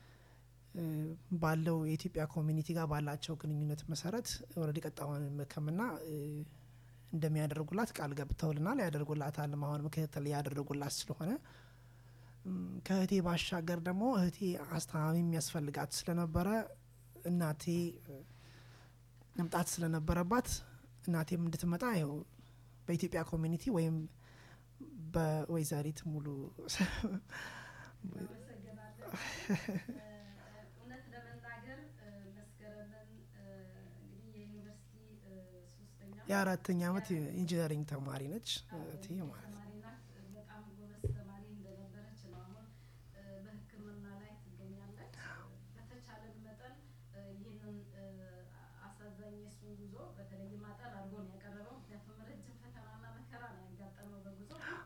ባለው የኢትዮጵያ ኮሚኒቲ ጋር ባላቸው ግንኙነት መሰረት ኦሬዲ ቀጣውን ህክምና እንደሚያደርጉላት ቃል ገብተውልናል ያደርጉላታል አሁን ምክትል ያደርጉላት ስለሆነ ከእህቴ ባሻገር ደግሞ እህቴ አስተማሚ የሚያስፈልጋት ስለነበረ እናቴ መምጣት ስለነበረባት እናቴም እንድትመጣ ይኸው በኢትዮጵያ ኮሚኒቲ ወይም በወይዘሪት ሙሉ
እውነት ለመናገር መስከረምን እንግዲህ የዩኒቨርሲቲ ሶስተኛ
የአራተኛ አመት ኢንጂነሪንግ ተማሪ ነች እህቴ ማለት
በጣም ጎበዝ ተማሪ እንደነበረች ነው አሁን በህክምና ላይ ትገኛለች በተቻለ መጠን ይህንን አሳዛኝ የሱን ጉዞ በተለይ ማጠር አድርጎ ነው ያቀረበው ምክንያቱም ረጅም ፈተናና መከራ ነው ያጋጠመው በጉዞ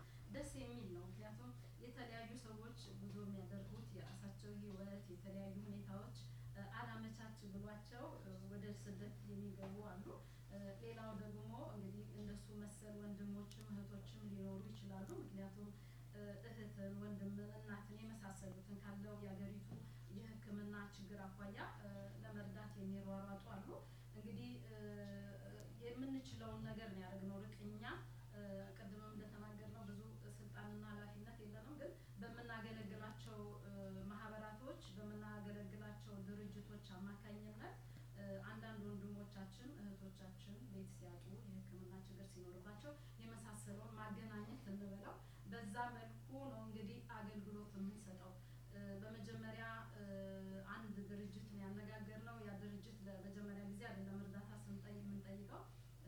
ጉዞ የሚያደርጉት የራሳቸው ህይወት የተለያዩ ሁኔታዎች አላመቻች ብሏቸው ወደ ስደት የሚገቡ አሉ። ሌላው ደግሞ እንግዲህ እንደሱ መሰል ወንድሞችም እህቶችም ሊኖሩ ይችላሉ። ምክንያቱም እህትን፣ ወንድምን፣ እናትን የመሳሰሉትን ካለው የሀገሪቱ የሕክምና ችግር አኳያ ለመርዳት የሚሯሯጡ አሉ። እንግዲህ የምንችለውን ነገር ነው ያደረግነው። ርቅኛ ቀድመም እንደተናገርነው ብዙ ስልጣንና ኃላፊነት የለንም፣ ግን በመናገለግላቸው ማህበራቶች በመናገለግላቸው ድርጅቶች አማካኝነት አንዳንድ ወንድሞቻችን እህቶቻችን ቤት ሲያጡ የሕክምና ችግር ሲኖርባቸው የመሳሰለውን ማገናኘት እንበለው በዛ መልኩ ነው እንግዲህ አገልግሎት የምንሰጠው። በመጀመሪያ አንድ ድርጅት ነው ያነጋገርነው። ያ ድርጅት ለመጀመሪያ ጊዜ አይደለም እርዳታ የምንጠይቀው።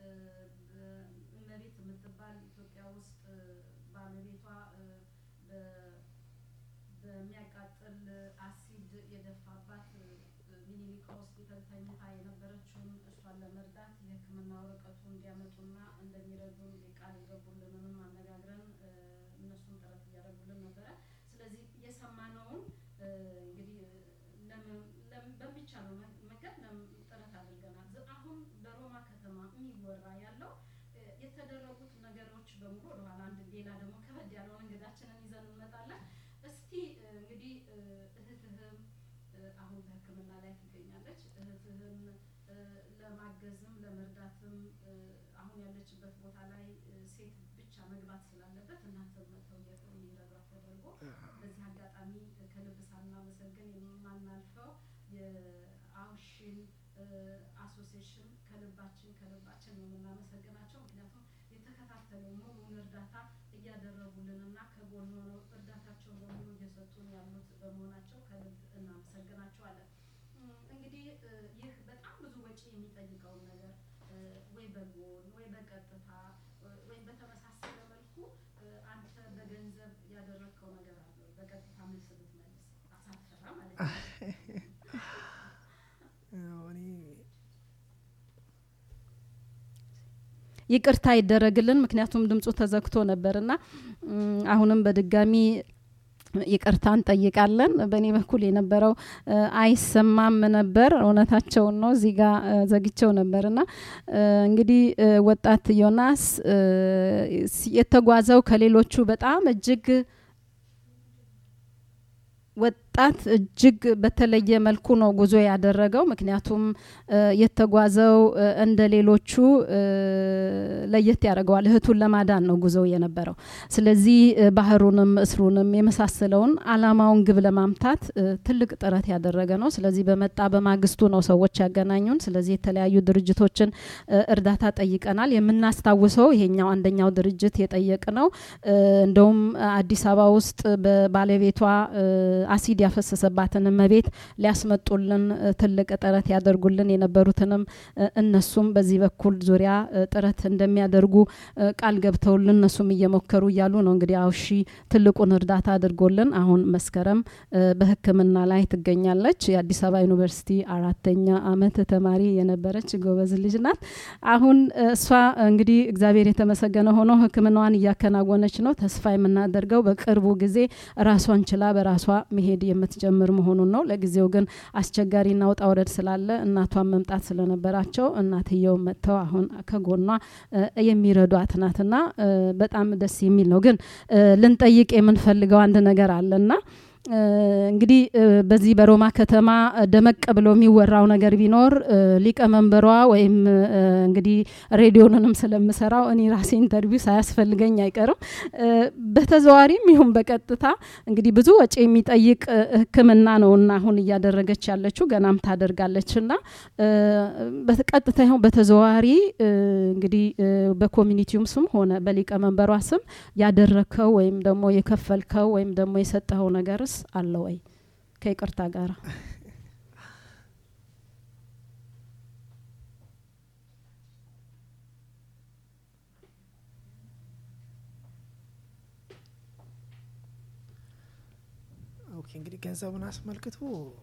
እመቤት የምትባል ኢትዮጵያ ውስጥ ባለቤቷ በሚያቃጥል አሲድ የደፋባት ሚኒሊክ ሆስፒታል ተኝታ የነበረችውን እሷን ለመርዳት የሕክምና ወረቀቱ እንዲያመጡና እንደሚረዱን ቃል የገቡልንንም አነጋግረን እነሱን ጥረት እያደረጉልን ነበረ። ስለዚህ የሰማነውን እንግዲህ በሚቻለው መንገድ ጥረት አድርገናል። አሁን በሮማ ከተማ የሚወራ ያለው የተደረጉት ነገሮች በሙሉ ወደኋላ አንድ ሌላ ደግሞ ከበድ ያለውን እንግዳችንን ይዘን እንመጣለን። እስቲ እንግዲህ እህትህም አሁን በሕክምና ላይ ትገኛለች። እህትህን ለማገዝም ለመርዳትም አሁን ያለችበት ቦታ ላይ ሴት ብቻ መግባት ስላለበት እናንተ መተው የሚረዷት ተደርጎ በዚህ አጋጣሚ ከልብ ሳናመሰግን የማናልፈው የአውሽን አሶሲዬሽን ከልባችን ነው የምናመሰግናቸው። ምክንያቱም የተከታተለው ሙሉውን እርዳታ እያደረጉልንና ከጎን ሆነው እርዳታቸውን በሙሉ እየሰጡን ያሉት በመሆናቸው ከልብ እናመሰግናቸዋለን። እንግዲህ ይህ በጣም ብዙ ወጪ የሚጠይቀውን ነገር ወይ በጎን ወይ በቀጥታ ወይ በተመሳሰለ መልኩ አንተ በገንዘብ ያደረግከው ነገር አለ። በቀጥታ መልስ ብትመልስ አሳፈራ ማለት ነው። ይቅርታ ይደረግልን፣ ምክንያቱም ድምጹ ተዘግቶ ነበርና አሁንም በድጋሚ ይቅርታ እንጠይቃለን። በእኔ በኩል የነበረው አይሰማም ነበር። እውነታቸውን ነው። እዚህ ጋር ዘግቼው ነበርና እንግዲህ ወጣት ዮናስ የተጓዘው ከሌሎቹ በጣም እጅግ ወጣት እጅግ በተለየ መልኩ ነው ጉዞ ያደረገው። ምክንያቱም የተጓዘው እንደ ሌሎቹ ለየት ያደርገዋል። እህቱን ለማዳን ነው ጉዞው የነበረው። ስለዚህ ባህሩንም እስሩንም የመሳሰለውን አላማውን ግብ ለማምታት ትልቅ ጥረት ያደረገ ነው። ስለዚህ በመጣ በማግስቱ ነው ሰዎች ያገናኙን። ስለዚህ የተለያዩ ድርጅቶችን እርዳታ ጠይቀናል። የምናስታውሰው ይሄኛው አንደኛው ድርጅት የጠየቅ ነው። እንደውም አዲስ አበባ ውስጥ በባለቤቷ አሲድ ያፈሰሰባትን እመቤት ሊያስመጡልን ትልቅ ጥረት ያደርጉልን የነበሩትንም እነሱም በዚህ በኩል ዙሪያ ጥረት እንደሚያደርጉ ቃል ገብተውልን እነሱም እየሞከሩ እያሉ ነው። እንግዲህ አውሺ ትልቁን እርዳታ አድርጎልን አሁን መስከረም በሕክምና ላይ ትገኛለች። የአዲስ አበባ ዩኒቨርሲቲ 4ኛ አመት ተማሪ የነበረች ጎበዝ ልጅ ናት። አሁን እሷ እንግዲህ እግዚአብሔር የተመሰገነ ሆኖ ሕክምናዋን እያከናወነች ነው። ተስፋ የምናደርገው በቅርቡ ጊዜ ራሷን ችላ በራሷ መሄድ የምትጀምር መሆኑን ነው። ለጊዜው ግን አስቸጋሪና ውጣ ውረድ ስላለ እናቷን መምጣት ስለነበራቸው እናትየው መጥተው አሁን ከጎኗ የሚረዷት ናትና በጣም ደስ የሚል ነው። ግን ልንጠይቅ የምንፈልገው አንድ ነገር አለና እንግዲህ በዚህ በሮማ ከተማ ደመቅ ብሎ የሚወራው ነገር ቢኖር ሊቀመንበሯ ወይም እንግዲህ ሬዲዮንንም ስለምሰራው እኔ ራሴ ኢንተርቪው ሳያስፈልገኝ አይቀርም በተዘዋሪም ይሁን በቀጥታ እንግዲህ ብዙ ወጪ የሚጠይቅ ሕክምና ነውና አሁን እያደረገች ያለችው ገናም ታደርጋለችና በቀጥታ ይሁን በተዘዋሪ እንግዲህ በኮሚኒቲውም ስም ሆነ በሊቀመንበሯ ስም ያደረከው ወይም ደግሞ የከፈልከው ወይም ደግሞ የሰጠው ነገር አለ ወይ? ከይቅርታ ጋር
ኦኬ። እንግዲህ ገንዘቡን አስመልክቶ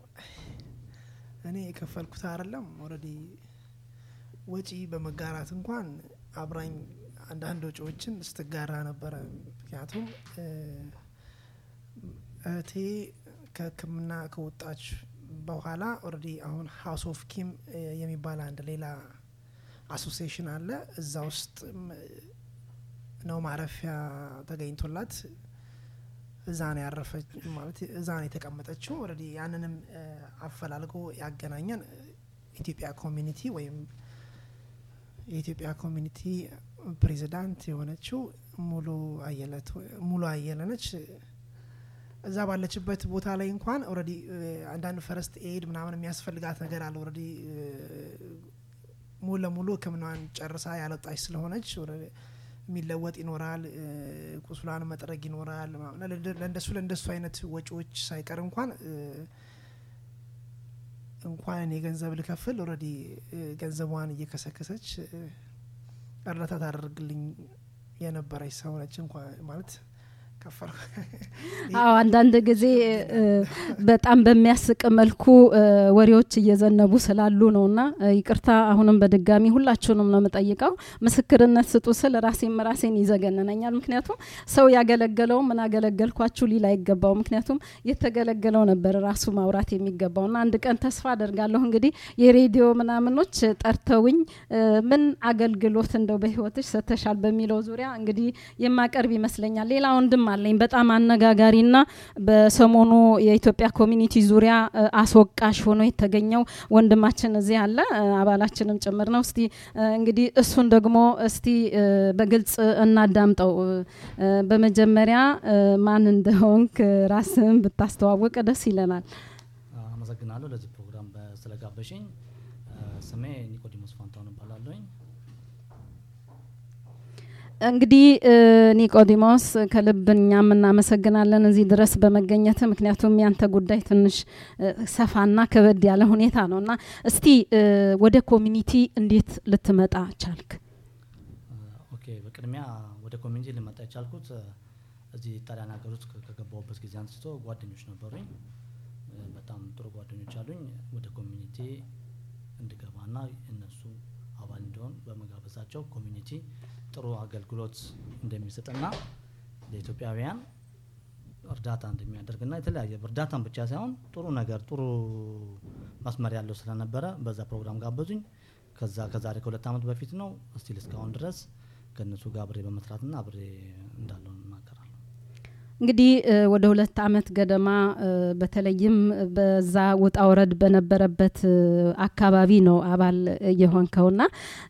እኔ የከፈልኩት አይደለም። ኦሬዲ ወጪ በመጋራት እንኳን አብራኝ አንዳንድ ወጪዎችን ስትጋራ ነበረ። ምክንያቱም እቴ ከህክምና ከወጣች በኋላ ኦሬዲ አሁን ሃውስ ኦፍ ኪም የሚባል አንድ ሌላ አሶሲዬሽን አለ እዛ ውስጥ ነው ማረፊያ ተገኝቶላት እዛ ነው ያረፈች ማለት እዛ ነው የተቀመጠችው ኦሬዲ ያንንም አፈላልጎ ያገናኘን ኢትዮጵያ ኮሚኒቲ ወይም የኢትዮጵያ ኮሚኒቲ ፕሬዚዳንት የሆነችው ሙሉ አየለነች እዛ ባለችበት ቦታ ላይ እንኳን ኦሬዲ አንዳንድ ፈርስት ኤድ ምናምን የሚያስፈልጋት ነገር አለ ኦሬዲ ሙሉ ከመናን ጨርሳ ያለጣች ስለሆነች የሚለወጥ ይኖራል ቁስሏን መጥረግ ይኖራል ለእንደሱ አይነት ወጪዎች ሳይቀር እንኳን የገንዘብ ልከፍል ኦሬዲ ገንዘቧን እየከሰከሰች እርዳታ ታደርግልኝ የነበረች ሰው ነች እንኳን ማለት ከፈር
አንዳንድ ጊዜ በጣም በሚያስቅ መልኩ ወሬዎች እየዘነቡ ስላሉ ነውና ይቅርታ አሁንም በድጋሚ ሁላችሁንም ነው መጠይቀው ምስክርነት ስጡ ስለ ራሴን ይዘገነናኛል ምክንያቱም ሰው ያገለገለው ምን አገለገልኳችሁ ሊላ ይገባው ምክንያቱም የተገለገለው ነበር ራሱ ማውራት የሚገባውና አንድ ቀን ተስፋ አደርጋለሁ እንግዲህ የሬዲዮ ምናምኖች ጠርተውኝ ምን አገልግሎት እንደው በህይወትሽ ሰተሻል በሚለው ዙሪያ እንግዲህ የማቀርብ ይመስለኛል ሌላ ወንድም አለኝ በጣም አነጋጋሪና በሰሞኑ የኢትዮጵያ ኮሚኒቲ ዙሪያ አስወቃሽ ሆኖ የተገኘው ወንድማችን እዚህ አለ አባላችንም ጭምር ነው እስቲ እንግዲህ እሱን ደግሞ እስቲ በግልጽ እናዳምጠው በመጀመሪያ ማን እንደሆንክ ራስን ብታስተዋውቅ ደስ ይለናል
አመሰግናለሁ ለዚህ ፕሮግራም ስለጋበሽኝ ስሜ ኒቆዲሞስ ፋንታውን እባላለሁ
እንግዲህ ኒቆዲሞስ ከልብኛም እናመሰግናለን እዚህ ድረስ በመገኘት ምክንያቱም ያንተ ጉዳይ ትንሽ ሰፋና ከበድ ያለ ሁኔታ ነውና እስቲ ወደ ኮሚኒቲ እንዴት ልትመጣ ቻልክ
ኦኬ በቅድሚያ ወደ ኮሚኒቲ ልመጣ ቻልኩት እዚህ ጣሊያን ሀገር ውስጥ ከገባሁበት ጊዜ አንስቶ ጓደኞች ነበሩኝ በጣም ጥሩ ጓደኞች አሉኝ ወደ ኮሚኒቲ እንድገባና እነሱ አባል እንደሆን በመጋበዛቸው ኮሚኒቲ ጥሩ አገልግሎት እንደሚሰጥና ለኢትዮጵያውያን እርዳታ እንደሚያደርግና የተለያየ እርዳታን ብቻ ሳይሆን ጥሩ ነገር ጥሩ መስመር ያለው ስለነበረ በዛ ፕሮግራም ጋበዙኝ ከዛሬ ከ2 አመት በፊት ነው እስቲል እስካሁን ድረስ ከነሱ ጋር አብሬ በመስራትና አብሬ እንዳለው እናከራለሁ
እንግዲህ ወደ 2 አመት ገደማ በተለይም በዛ ውጣ ወረድ በነበረበት አካባቢ ነው አባል የሆንከውና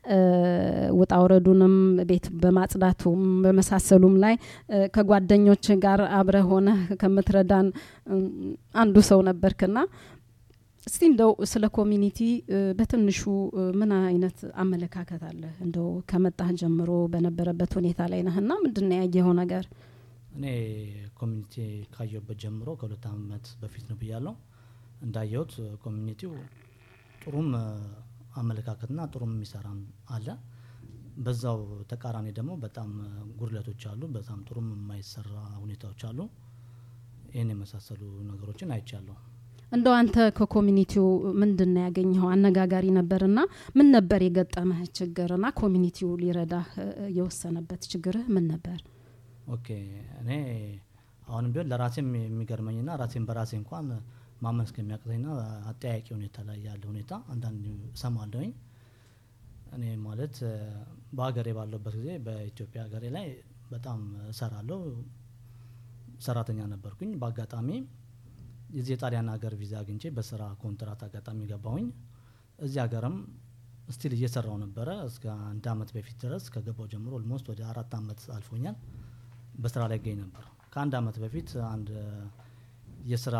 ውጣ ወረዱንም ቤት በማጽዳቱም በመሳሰሉም ላይ ከጓደኞች ጋር አብረ ሆነ ከምትረዳን አንዱ ሰው ነበርክና እስቲ እንደው ስለ ኮሚኒቲ በትንሹ ምን አይነት አመለካከት አለ እንደው ከመጣህ ጀምሮ በነበረበት ሁኔታ ላይ ነህና ምንድነው ያየኸው ነገር
እኔ ኮሚኒቲ ካየሁበት ጀምሮ ከ2 አመት በፊት ነው ብያለሁ እንዳየሁት ኮሚኒቲው ጥሩም አመለካከትና ጥሩም የሚሰራም አለ በዛው ተቃራኒ ደግሞ በጣም ጉድለቶች አሉ በዛም ጥሩም የማይሰራ ሁኔታዎች አሉ ይሄን የመሳሰሉ ነገሮችን አይቻለሁ
እንደው አንተ ከኮሚኒቲው ምንድነው ያገኘው አነጋጋሪ ነበርና ምን ነበር የገጠመህ ችግርና ኮሚኒቲው ሊረዳህ የወሰነበት ችግር ምን ነበር
ኦኬ እኔ አሁንም ቢሆን ለራሴም የሚገርመኝና ራሴን በራሴ እንኳን ማመን እስከሚያቅተኝና አጠያቂ ሁኔታ ላይ ያለ ሁኔታ አንዳንድ ሰማለሁኝ እኔ ማለት በአገሬ ባለበት ጊዜ በኢትዮጵያ ሀገሬ ላይ በጣም እሰራለሁ ሰራተኛ ነበርኩኝ በአጋጣሚ የዚህ የጣሊያን ሀገር ቪዛ አግኝቼ በስራ ኮንትራት አጋጣሚ ገባሁኝ እዚህ ሀገርም ስቲል እየሰራው ነበረ እስከ 1 አመት በፊት ድረስ ከገባው ጀምሮ ኦልሞስት ወደ 4 አመት አልፎኛል በስራ ላይ ገኝ ነበር ከ1 አመት በፊት አንድ የስራ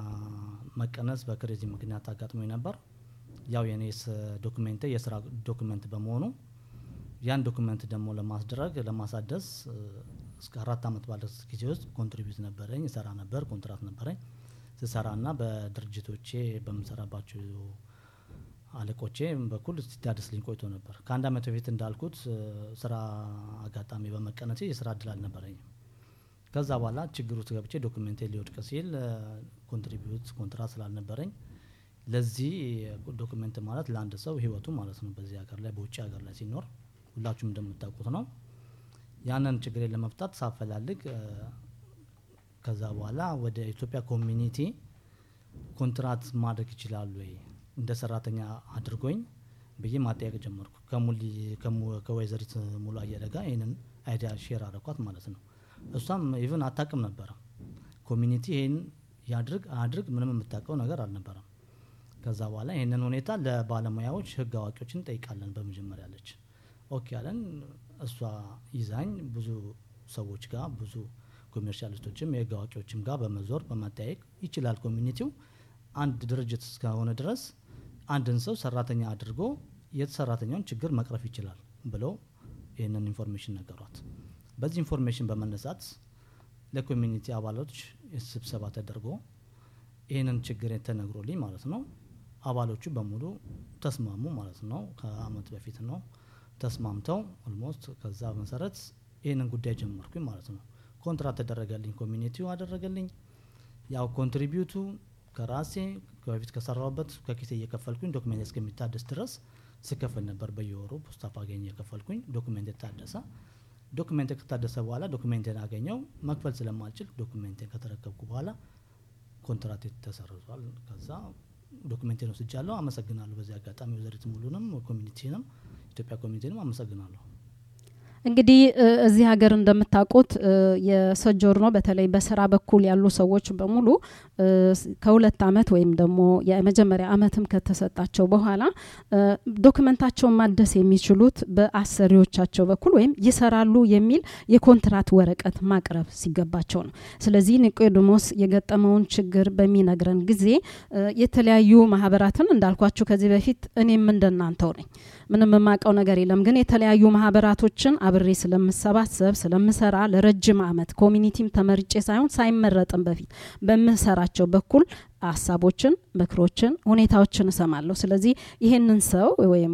መቀነስ በክሬዚ ምክንያት አጋጥሞኝ ነበር ያው የኔስ ዶክመንት የስራ ዶክመንት በመሆኑ ያን ዶክመንት ደግሞ ለማሳደስ እስከ 4 አመት ባለው ጊዜ ውስጥ ኮንትሪቢዩት ነበረኝ ሰራ ነበር ኮንትራት ነበረኝ ስሰራና በድርጅቶቼ በመሰራባቸው አለቆቼ በኩል ሲታደስልኝ ቆይቶ ነበር ከ1 አመት በፊት እንዳልኩት ስራ አጋጣሚ በመቀነቴ የስራ እድል አልነበረኝም ከዛ በኋላ ችግሩ ተገብቼ ዶክመንቴ ሊወድቅ ሲል ኮንትሪቢዩት ኮንትራት ስላልነበረኝ ለዚህ ዶክመንት ማለት ለአንድ ሰው ህይወቱ ማለት ነው በዚህ ሀገር ላይ በውጭ ሀገር ላይ ሲኖር ሁላችሁም እንደምታውቁት ነው ያንን ችግሬን ለመፍታት ሳፈላልግ ከዛ በኋላ ወደ ኢትዮጵያ ኮሚኒቲ ኮንትራት ማድረግ ይችላል ወይ እንደ ሰራተኛ አድርጎኝ ብዬ ማጠየቅ ጀመርኩ ከወይዘሪት ሙሉ አየለ ጋር ይሄንን አይዲያ ሼር አደረኳት ማለት ነው እሷም ኢቭን አታውቅም ነበር ኮሚኒቲ ይሄን ያድርግ ምንም የምታውቀው ነገር አልነበረም ከዛ በኋላ ይሄንን ሁኔታ ለባለሙያዎች ህግ አዋቂዎችን ጠይቃለን በመጀመሪያ አለች ኦኬ አለን እሷ ይዛኝ ብዙ ሰዎች ጋር ብዙ ኮሜርሻሊስቶችም የህግ አዋቂዎችም ጋር በመዞር በማጠያየቅ ይችላል ኮሚኒቲው አንድ ድርጅት እስከሆነ ድረስ አንድን ሰው ሰራተኛ አድርጎ የተሰራተኛውን ችግር መቅረፍ ይችላል ብለው ይሄንን ኢንፎርሜሽን ነገሯት በዚህ ኢንፎርሜሽን በመነሳት ለኮሚኒቲ አባሎች ስብሰባ ተደርጎ ይሄንን ችግር ተነግሮልኝ ማለት ነው አባሎቹ በሙሉ ተስማሙ ማለት ነው ከአመት በፊት ነው ተስማምተው ኦልሞስት ከዛ መሰረት ይሄንን ጉዳይ ጀመርኩኝ ማለት ነው ኮንትራት ተደረገልኝ ኮሚኒቲው አደረገልኝ ያው ኮንትሪቢዩቱ ከራሴ ከበፊት ከሰራውበት ከኪሴ እየከፈልኩኝ ዶክመንት እስከሚታደስ ድረስ ስከፈል ነበር በየወሩ ፖስታ ፓገኝ እየከፈልኩኝ ዶክመንት ታደሰ ዶክመንት ከታደሰ በኋላ ዶክመንቴን አገኘው መክፈል ስለማልችል ዶክመንቴን ከተረከብኩ በኋላ ኮንትራት ተሰርዟል ከዛ ዶክመንቴን ወስጃለሁ አመሰግናለሁ በዚህ አጋጣሚ ወዘሪት ሙሉንም ኮሚኒቲንም ኢትዮጵያ ኮሚኒቲንም አመሰግናለሁ
እንግዲህ እዚህ ሀገር እንደምታውቁት የሶጆርኖ በተለይ በስራ በኩል ያሉ ሰዎች በሙሉ ከሁለት አመት ወይም ደግሞ የመጀመሪያ አመትም ከተሰጣቸው በኋላ ዶክመንታቸውን ማደስ የሚችሉት በአሰሪዎቻቸው በኩል ወይም ይሰራሉ የሚል የኮንትራት ወረቀት ማቅረብ ሲገባቸው ነው ስለዚህ ኒቆዲሞስ የገጠመውን ችግር በሚነግረን ጊዜ የተለያዩ ማህበራትን እንዳልኳችሁ ከዚህ በፊት እኔም እንደናንተው ነኝ ምንም የማቀው ነገር የለም ግን የተለያዩ ማህበራቶችን አብሬ ስለምሰባሰብ ስለምሰራ ለረጅም አመት ኮሚኒቲም ተመርጬ ሳይሆን ሳይመረጥም በፊት በመሰራቸው በኩል ሐሳቦችን ምክሮችን ሁኔታዎችን ሰማለሁ ስለዚህ ይሄንን ሰው ወይም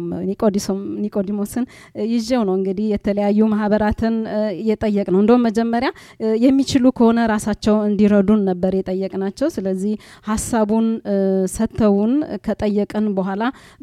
ኒቆዲሞስን ይዤው ነው እንግዲህ የተለያዩ ማህበራትን የጠየቅ ነው እንደው መጀመሪያ የሚችሉ ከሆነ ራሳቸው እንዲረዱን ነበር የጠየቅናቸው ስለዚህ ሐሳቡን ሰተውን ከጠየቀን በኋላ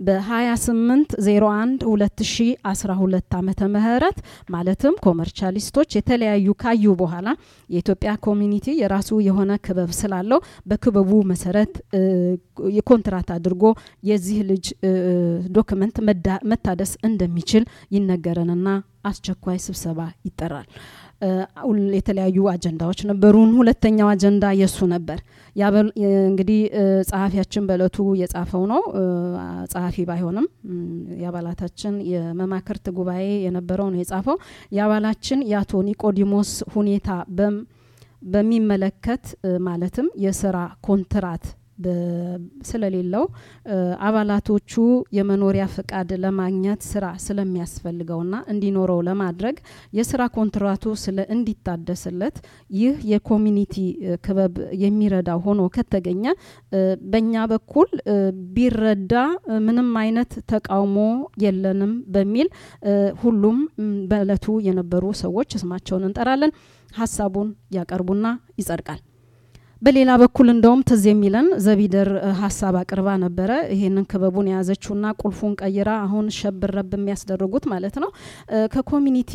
በ28/01/2012 ዓመተ ምህረት ማለትም ኮመርሻሊስቶች የተለያዩ ካዩ በኋላ የኢትዮጵያ ኮሚኒቲ የራሱ የሆነ ክበብ ስላለው በክበቡ መሰረት የኮንትራት አድርጎ የዚህ ልጅ ዶክመንት መታደስ እንደሚችል ይነገረንና አስቸኳይ ስብሰባ ይጠራል የተለያዩ አጀንዳዎች ነበሩን ሁለተኛው አጀንዳ የሱ ነበር እንግዲህ ጸሐፊያችን በለቱ የጻፈው ነው ጸሐፊ ባይሆንም ያባላታችን የመማክርት ጉባኤ የነበረው ነው የጻፈው ያባላችን ያቶ ኒቆዲሞስ ሁኔታ በሚመለከት ማለትም የሥራ ኮንትራት ስለሌለው አባላቶቹ የመኖሪያ ፍቃድ ለማግኘት ስራ ስለሚያስፈልገውና እንዲኖረው ለማድረግ የሥራ ኮንትራቱ እንዲታደስለት ይህ የኮሚኒቲ ክበብ የሚረዳው ሆኖ ከተገኘ በእኛ በኩል ቢረዳ ምንም አይነት ተቃውሞ የለንም በሚል ሁሉም በእለቱ የነበሩ ሰዎች ስማቸውን እንጠራለን ሐሳቡን ያቀርቡና ይጸድቃል በሌላ በኩል እንደውም ትዝ የሚለን ዘቢደር ሐሳብ አቅርባ ነበረ ይሄንን ክበቡን ያዘችውና ቁልፉን ቀይራ አሁን ሸብረብ የሚያስደርጉት ማለት ነው ከኮሚኒቲ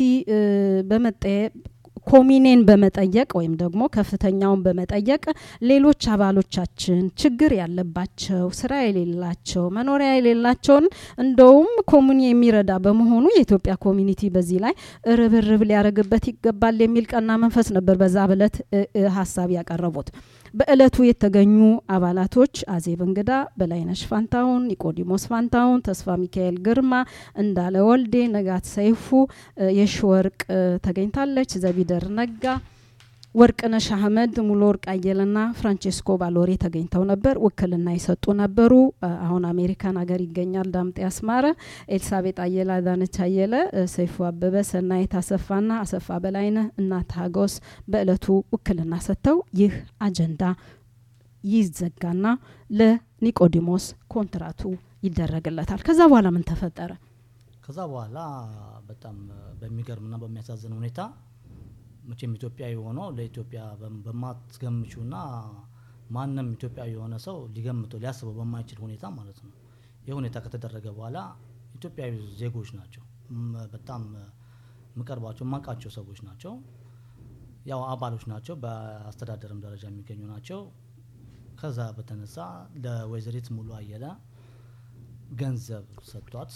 ኮሚኔን በመጠየቅ ወይም ደግሞ ከፍተኛውን በመጠየቅ ሌሎች አባሎቻችን ችግር ያለባቸው ስራ የሌላቸው መኖሪያ የሌላቸውን እንደውም ኮሚኒ የሚረዳ በመሆኑ የኢትዮጵያ ኮሚኒቲ በዚህ ላይ ርብርብ ሊያረግበት ይገባል የሚል ቀና መንፈስ ነበር በዛ ብለት ሐሳብ ያቀረቡት በእለቱ የተገኙ አባላቶች አዜብ እንግዳ በላይነሽ ፋንታውን ኒቆዲሞስ ፋንታውን ተስፋ ሚካኤል ግርማ እንዳለ ወልዴ ነጋት ሰይፉ የሽወርቅ ተገኝታለች ዘቢደር ነጋ ወርቅነሽ አህመድ ሙሉ ወርቅ አየለና ፍራንቼስኮ ባሎሪ ተገኝተው ነበር ውክልና ይሰጡ ነበሩ አሁን አሜሪካን ሀገር ይገኛል ዳምጤ አስማረ ኤልሳቤጥ አየለ ዳነች አየለ ሰይፉ አበበ ሰናይት አሰፋና አሰፋ በላይነ እና ታጎስ በእለቱ ውክልና ሰጥተው ይህ አጀንዳ ይዘጋና ለኒቆዲሞስ ኮንትራቱ ይደረግለታል ከዛ በኋላ ምን ተፈጠረ
ከዛ በኋላ በጣም በሚገርምና በሚያሳዝን ሁኔታ መቼም ኢትዮጵያዊ ሆኖ ለኢትዮጵያ በማትገምቹና ማንንም ኢትዮጵያዊ የሆነ ሰው ሊገምተው ሊያስበው በማይችል ሁኔታ ማለት ነው የሁኔታ ከተደረገ በኋላ ኢትዮጵያዊ ዜጎች ናቸው በጣም መቀርባቸው ማቃቸው ሰዎች ናቸው ያው አባሎች ናቸው በአስተዳደርም ደረጃ የሚገኙ ናቸው ከዛ በተነሳ ለወይዘሪት ሙሉ አየለ ገንዘብ ሰጥቷት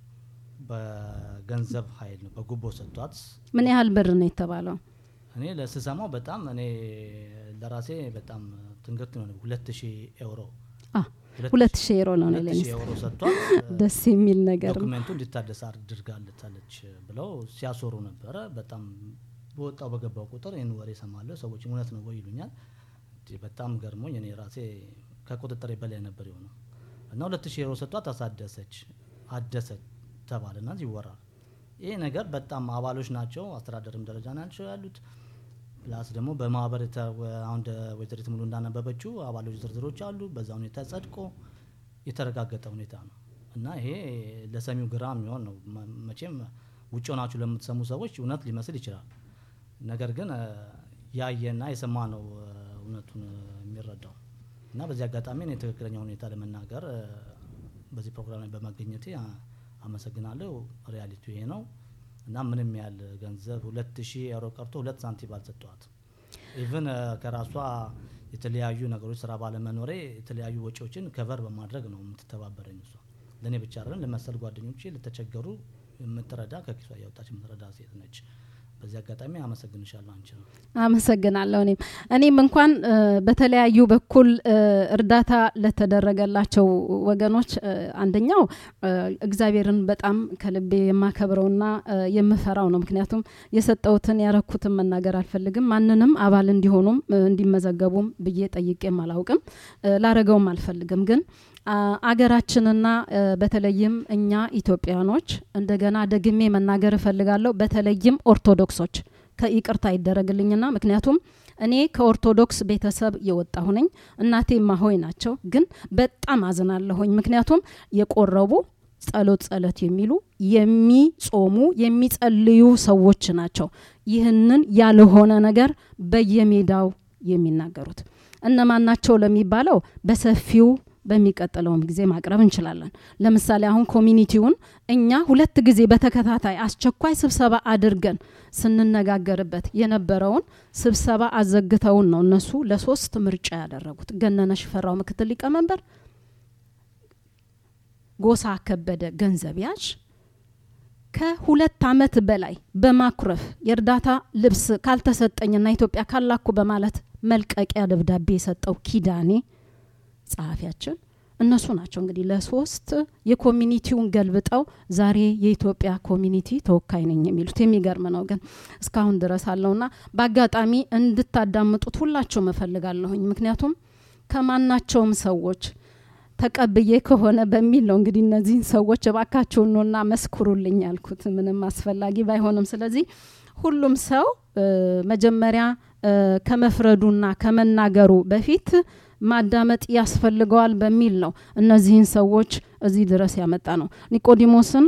በገንዘብ ኃይል ነው በጉቦ ሰጥቷት
ምን ያህል ብር ነው የተባለው
እኔ ለስሰማው በጣም እኔ ለራሴ በጣም ትንግርት ነው 2000 ዩሮ
2000 ዩሮ ነው ለኔ
2000 ዩሮ ሰጥቷት
ደስ የሚል ነገር
ዶክመንቱ እንዲታደስ አድርጋለች ብለው ሲያሶሩ ነበር በጣም በወጣው በገባው ቁጥር ይሄን ወሬ ሰማለሁ ሰዎች እውነት ነው ወይ ይሉኛል በጣም ገርሞኝ እኔ ራሴ ከቁጥጥሬ በላይ ነበር የሆነው እና 2000 ዩሮ ሰጥቷት አደሰች ተባለና ይወራል ይሄ ነገር በጣም አባሎች ናቸው አስተዳደርም ደረጃ ናቸው ያሉት ፕላስ ደግሞ በማህበር አሁን ወይዘሪት ሙሉ እንዳነበበችው አባሎች ዝርዝሮች አሉ በዛ ሁኔታ ጸድቆ የተረጋገጠ ሁኔታ ነው እና ይሄ ለሰሚው ግራም ይሆን ነው መቼም ውጭ ሆናችሁ ለምትሰሙ ሰዎች እውነት ሊመስል ይችላል ነገር ግን ያየና የሰማ ነው እውነቱን የሚረዳው እና በዚህ አጋጣሚ ነው ትክክለኛ ሁኔታ ለመናገር በዚህ ፕሮግራም ላይ በመገኘቴ አመሰግናለሁ ሪያሊቲ ይሄ ነው እና ምንም ያህል ገንዘብ 2000 ዩሮ ቀርቶ 2 ሳንቲም አልሰጠዋት ኢቭን ከራሷ የተለያዩ ነገሮች ስራ ባለመኖሬ የተለያዩ ወጪዎችን ከቨር በማድረግ ነው የምትተባበረኝ እሷ ለኔ ብቻ አይደለም ለመሰል ጓደኞቼ ለተቸገሩ የምትረዳ ከኪሷ ያወጣች የምትረዳ ሴት ነች በዚህ አጋጣሚ አመሰግንሻለሁ አንቺ ነው
አመሰግናለሁ እኔም እንኳን በተለያዩ በኩል እርዳታ ለተደረገላቸው ወገኖች አንደኛው እግዚአብሔርን በጣም ከልቤ የማከብረውና የምፈራው ነው ምክንያቱም የሰጠውትን ያረኩትን መናገር አልፈልግም ማንንም አባል እንዲሆኑም እንዲመዘገቡም ብዬ ጠይቄም አላውቅም ላረገውም አልፈልግም ግን አገራችንና በተለይም እኛ ኢትዮጵያኖች እንደገና ደግሜ መናገር ፈልጋለሁ በተለይም ኦርቶዶክሶች ከይቅርታ ይደረግልኝና ምክንያቱም እኔ ከኦርቶዶክስ ቤተሰብ የወጣሁ ነኝ እናቴ ማሆይ ናቸው ግን በጣም አዝናለሁኝ ምክንያቱም የቆረቡ ጸሎት የሚሉ የሚጾሙ የሚጸልዩ ሰዎች ናቸው ይህንን ያልሆነ ነገር በየሜዳው የሚናገሩት እነማን ናቸው ለሚባለው በሰፊው በሚቀጥለው ጊዜ ማቅረብ እንችላለን ለምሳሌ አሁን ኮሚኒቲውን እኛ 2 ጊዜ በተከታታይ አስቸኳይ ስብሰባ አድርገን ስንነጋገርበት የነበረውን ስብሰባ አዘግተውን ነው እነሱ ለ3 ምርጫ ያደረጉት ገነነሽ ፈራው ምክትል ሊቀመንበር ጎሳ ከበደ ገንዘብ ያዥ ከ2 አመት በላይ በማኩረፍ የርዳታ ልብስ ካልተሰጠኝና ኢትዮጵያ ካላኩ በማለት መልቀቂያ ደብዳቤ የሰጠው ኪዳኔ ጻፊያችን እነሱ ናቸው እንግዲህ ለ3 የኮሚኒቲውን ገልብጠው ዛሬ የኢትዮጵያ ኮሚኒቲ ተወካይ ነኝ የሚሉት የሚገርም ነው ግን እስካሁን ድረስ አለውና በአጋጣሚ እንድታዳምጡት ሁላችሁ መፈልጋለሁኝ ምክንያቱም ከማናቸውም ሰዎች ተቀብዬ ከሆነ በሚል ነው እንግዲህ እነዚህን ሰዎች እባካችሁ ነውና መስክሩልኝ ያልኩት ምንም አስፈላጊ ባይሆንም ስለዚህ ሁሉም ሰው መጀመሪያ ከመፍረዱና ከመናገሩ በፊት ማዳመጥ ያስፈልገዋል በሚል ነው እነዚህን ሰዎች እዚህ ድረስ ያመጣ ነው ኒቆዲሞስን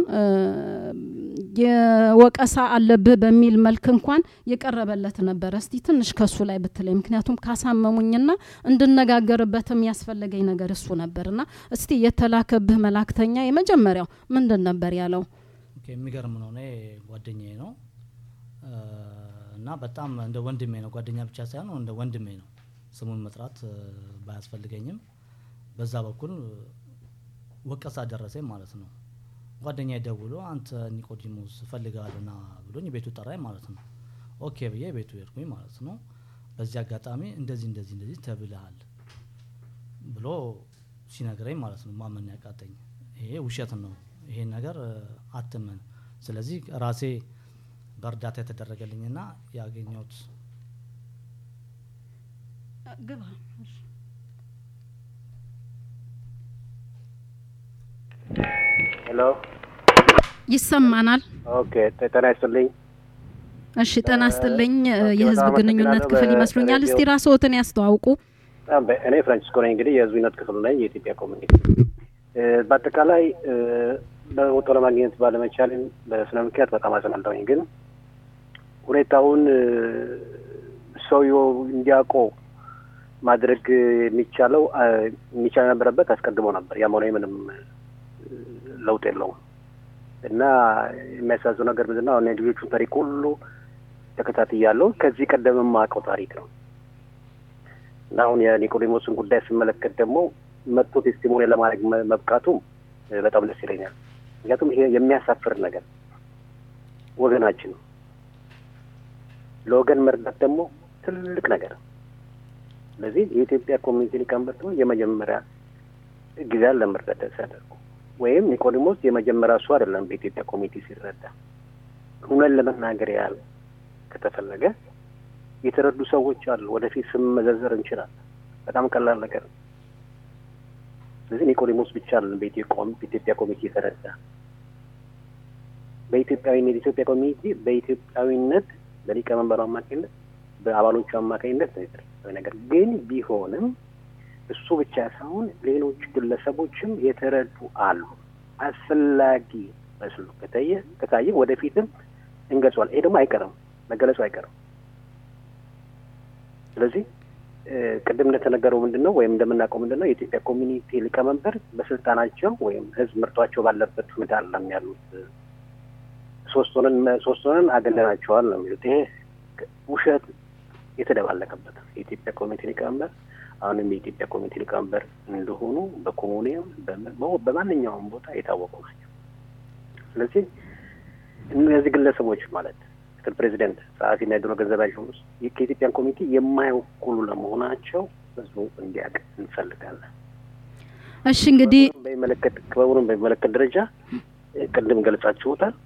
የወቀሳ አለብህ በሚል መልክ እንኳን የቀረበለት ነበር እስቲ ትንሽ ከሱ ላይ ብትለይ ምክንያቱም ካሳመሙኝና እንድነጋገርበትም ያስፈልገኝ ነገር እሱ ነበርና እስቲ የተላከብህ መላእክተኛ የመጀመሪያው ምንድን ነበር ያለው
ኦኬ የሚገርም ነው እኔ ጓደኛዬ ነው እና በጣም እንደ ወንድሜ ነው ጓደኛ ብቻ ሳይሆን እንደ ወንድሜ ነው ስሙን መጥራት ባያስፈልገኝም በዛ በኩል ወቀሳ ደረሰኝ ማለት ነው ጓደኛዬ ደውሎ አንተ ኒቆዲሞስ ፈልጋለና ብሎኝ ቤቱ ጠራኝ ማለት ነው ኦኬ ብዬ ቤቱ ሄድኩኝ ማለት ነው በዚህ አጋጣሚ እንደዚህ ተብለሃል ብሎ ሲነግረኝ ማለት ነው ማመን ያቃተኝ ይሄ ውሸት ነው ይሄ ነገር አትመን ስለዚህ ራሴ በርዳታ የተደረገልኝና ያገኘሁት
ግባ
ሄሎ
ይሰማናል
ኦኬ ጤና ይስጥልኝ
እሺ ጤና ይስጥልኝ የህዝብ ግንኙነት ክፍል ይመስሉኛል እስቲ ራስዎትን ያስተዋውቁ
እኔ ፍራንሲስኮ ነኝ እንግዲህ የህዝብ ግንኙነት ክፍል ነኝ የኢትዮጵያ ኮሚኒቲ በአጠቃላይ በወጣ ለማግኘት ባለመቻልን በስነ ምክንያት በጣም አዝናለሁኝ ግን ሁኔታውን ሰውየው እንዲያውቀው ማድረግ የሚቻል ነበረበት አስቀድሞ ነበር ያመነው ምንም ለውጥ የለውም እና የሚያሳዝነው ነገር ምንድነው አሁን ልጆቹን ታሪክ ሁሉ ተከታትያለሁ። ከዚህ ቀደም ማቀው ታሪክ ነው። እና አሁን የኒቆዲሞስን ጉዳይ ስመለከት ደግሞ መጥቶ ቴስቲሞኒ ለማድረግ መብቃቱ በጣም ደስ ይለኛል። ምክንያቱም ይሄ የሚያሳፍር ነገር ወገናችን ነው። ለወገን መርዳት ደግሞ ትልቅ ነገር ነው። ስለዚህ የኢትዮጵያ ኮሚኒቲ ሊቀመንበር ነው የመጀመሪያ ጊዜያን ለመርዳት ሲያደርጉ ወይም ኒቆዲሞስ የመጀመሪያ ሰው አይደለም በኢትዮጵያ ኮሚኒቲ ሲረዳ። እውነት ለመናገር ያህል ከተፈለገ የተረዱ ሰዎች አሉ። ወደፊት ስም መዘርዘር እንችላለን። በጣም ቀላል ነገር ነው። ስለዚህ ኒቆዲሞስ ብቻ አይደለም በኢትዮጵያ ኮሚኒቲ የተረዳ። የኢትዮጵያ ኮሚኒቲ በኢትዮጵያዊነት በሊቀመንበሩ አማካኝነት በአባሎቹ አማካኝነት ነገር ግን ቢሆንም እሱ ብቻ ሳይሆን ሌሎች ግለሰቦችም የተረዱ አሉ። አስፈላጊ መስሎ ከታየ ወደፊትም እንገልጿል። ይሄ ደግሞ አይቀርም፣ መገለጹ አይቀርም። ስለዚህ ቅድም እንደተነገረው ምንድነው ወይም እንደምናውቀው ምንድነው የኢትዮጵያ ኮሚኒቲ ሊቀመንበር በስልጣናቸው ወይም ህዝብ መርጧቸው ባለበት ሁኔታ አይደለም ያሉት። ሶስቱንን አገለናቸዋል ነው የሚሉት። ይሄ ውሸት የተደባለቀበት የኢትዮጵያ ኮሚኒቲ ሊቀመንበር አሁንም የኢትዮጵያ ኮሚኒቲ ሊቀመንበር እንደሆኑ በኮሙኒየም በማንኛውም ቦታ የታወቁ ናቸው። ስለዚህ እነዚህ ግለሰቦች ማለት ፕሬዚደንት ጸሐፊና የድሮ ገንዘብ ያዥ ከኢትዮጵያን ኮሚኒቲ የማይወክሉ ለመሆናቸው ህዝቡ እንዲያውቅ እንፈልጋለን።
እሺ እንግዲህ
ክበቡን በሚመለከት ደረጃ ቅድም ገልጻችሁታል።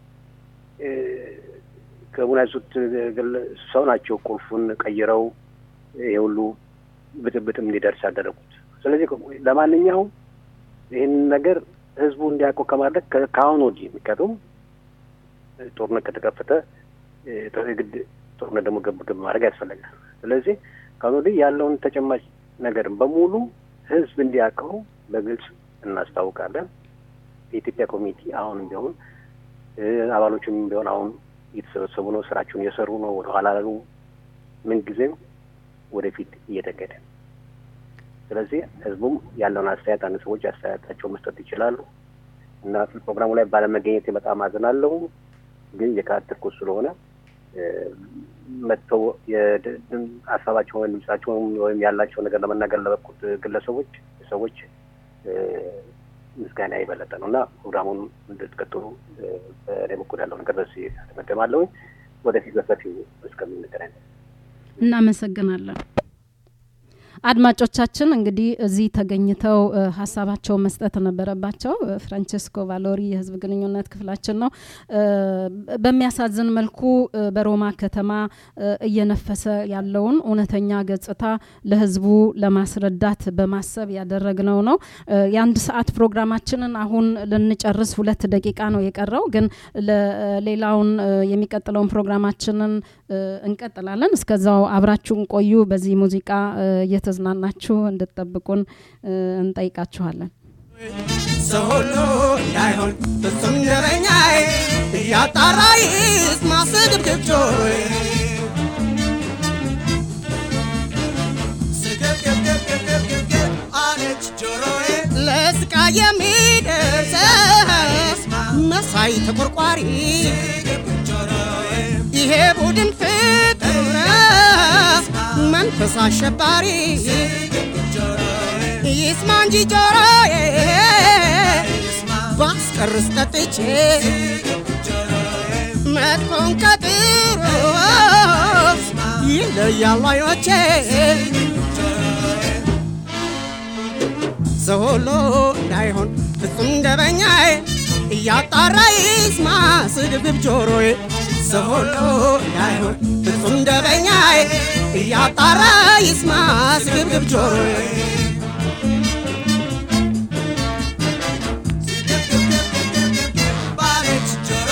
ክበቡን ያዙት ሰው ናቸው ቁልፉን ቀይረው የሁሉ ብጥብጥም እንዲደርስ ያደረጉት። ስለዚህ ለማንኛውም ይህን ነገር ህዝቡ እንዲያውቀው ከማድረግ ከአሁን ወዲህ ምክንያቱም ጦርነት ከተከፈተ ግድ ጦርነት ደግሞ ገብ ማድረግ ያስፈልጋል። ስለዚህ ከአሁን ወዲህ ያለውን ተጨማጭ ነገር በሙሉ ህዝብ እንዲያውቀው በግልጽ እናስታውቃለን። የኢትዮጵያ ኮሚኒቲ አሁን ቢሆን አባሎቹም ቢሆን አሁን እየተሰበሰቡ ነው፣ ስራቸውን እየሰሩ ነው። ወደኋላ አላሉ። ምን ጊዜም ወደፊት እየተገደ። ስለዚህ ህዝቡም ያለውን አስተያየት አንድ ሰዎች አስተያየታቸው መስጠት ይችላሉ እና ፕሮግራሙ ላይ ባለመገኘት በጣም አዝናለሁ። ግን የካተርኩ ስለሆነ መጥተው ሀሳባቸውን ወይም ድምጻቸውን ወይም ያላቸው ነገር ለመናገር ለበቁት ግለሰቦች ሰዎች ምስጋና ይበለጠ ነው እና ፕሮግራሙን እንድትቀጥሉ በእኔ በኩል ያለው ነገር በዚህ ተመደማለሁ። ወደፊት በሰፊው እስከምንገናኝ
እናመሰግናለን። አድማጮቻችን እንግዲህ እዚህ ተገኝተው ሀሳባቸው መስጠት ነበረባቸው። ፍራንቸስኮ ቫሎሪ የህዝብ ግንኙነት ክፍላችን ነው። በሚያሳዝን መልኩ በሮማ ከተማ እየነፈሰ ያለውን እውነተኛ ገጽታ ለህዝቡ ለማስረዳት በማሰብ ያደረግነው ነው። የአንድ ሰዓት ፕሮግራማችንን አሁን ልንጨርስ 2 ደቂቃ ነው የቀረው። ግን ለሌላውን የሚቀጥለውን ፕሮግራማችንን እንቀጥላለን። እስከዛው አብራችሁን ቆዩ። በዚህ ሙዚቃ የተዝናናችሁ እንድትጠብቁን እንጠይቃችኋለን።
ሰሆሎ እንዳይሆን ፍጹም ጀበኛዬ ያጣራ ይስማ ስግብግብ ጆሮዬ ስግብግብ አለች ጆሮዬ ለስቃይ የሚደርስ መሳይ ተቆርቋሪ ይሄ ቡድን ፍጡር መንፈስ አሸባሪ ይስማ እንጂ ጆሮዬ ባስቀርስ ጠጥቼ መጥፎን ከጥሩ ይለያሉ አይኖቼ ሰው ሁሉ እንዳይሆን ፍጹም ደበኛዬ እያጣራ ይስማ ስግብግብ ጆሮዬ ሰው ሁሉ እንዳይሆን ፍጹም ደበኛዬ እያጣራ ይስማ ስግብግብ ጆሮዬ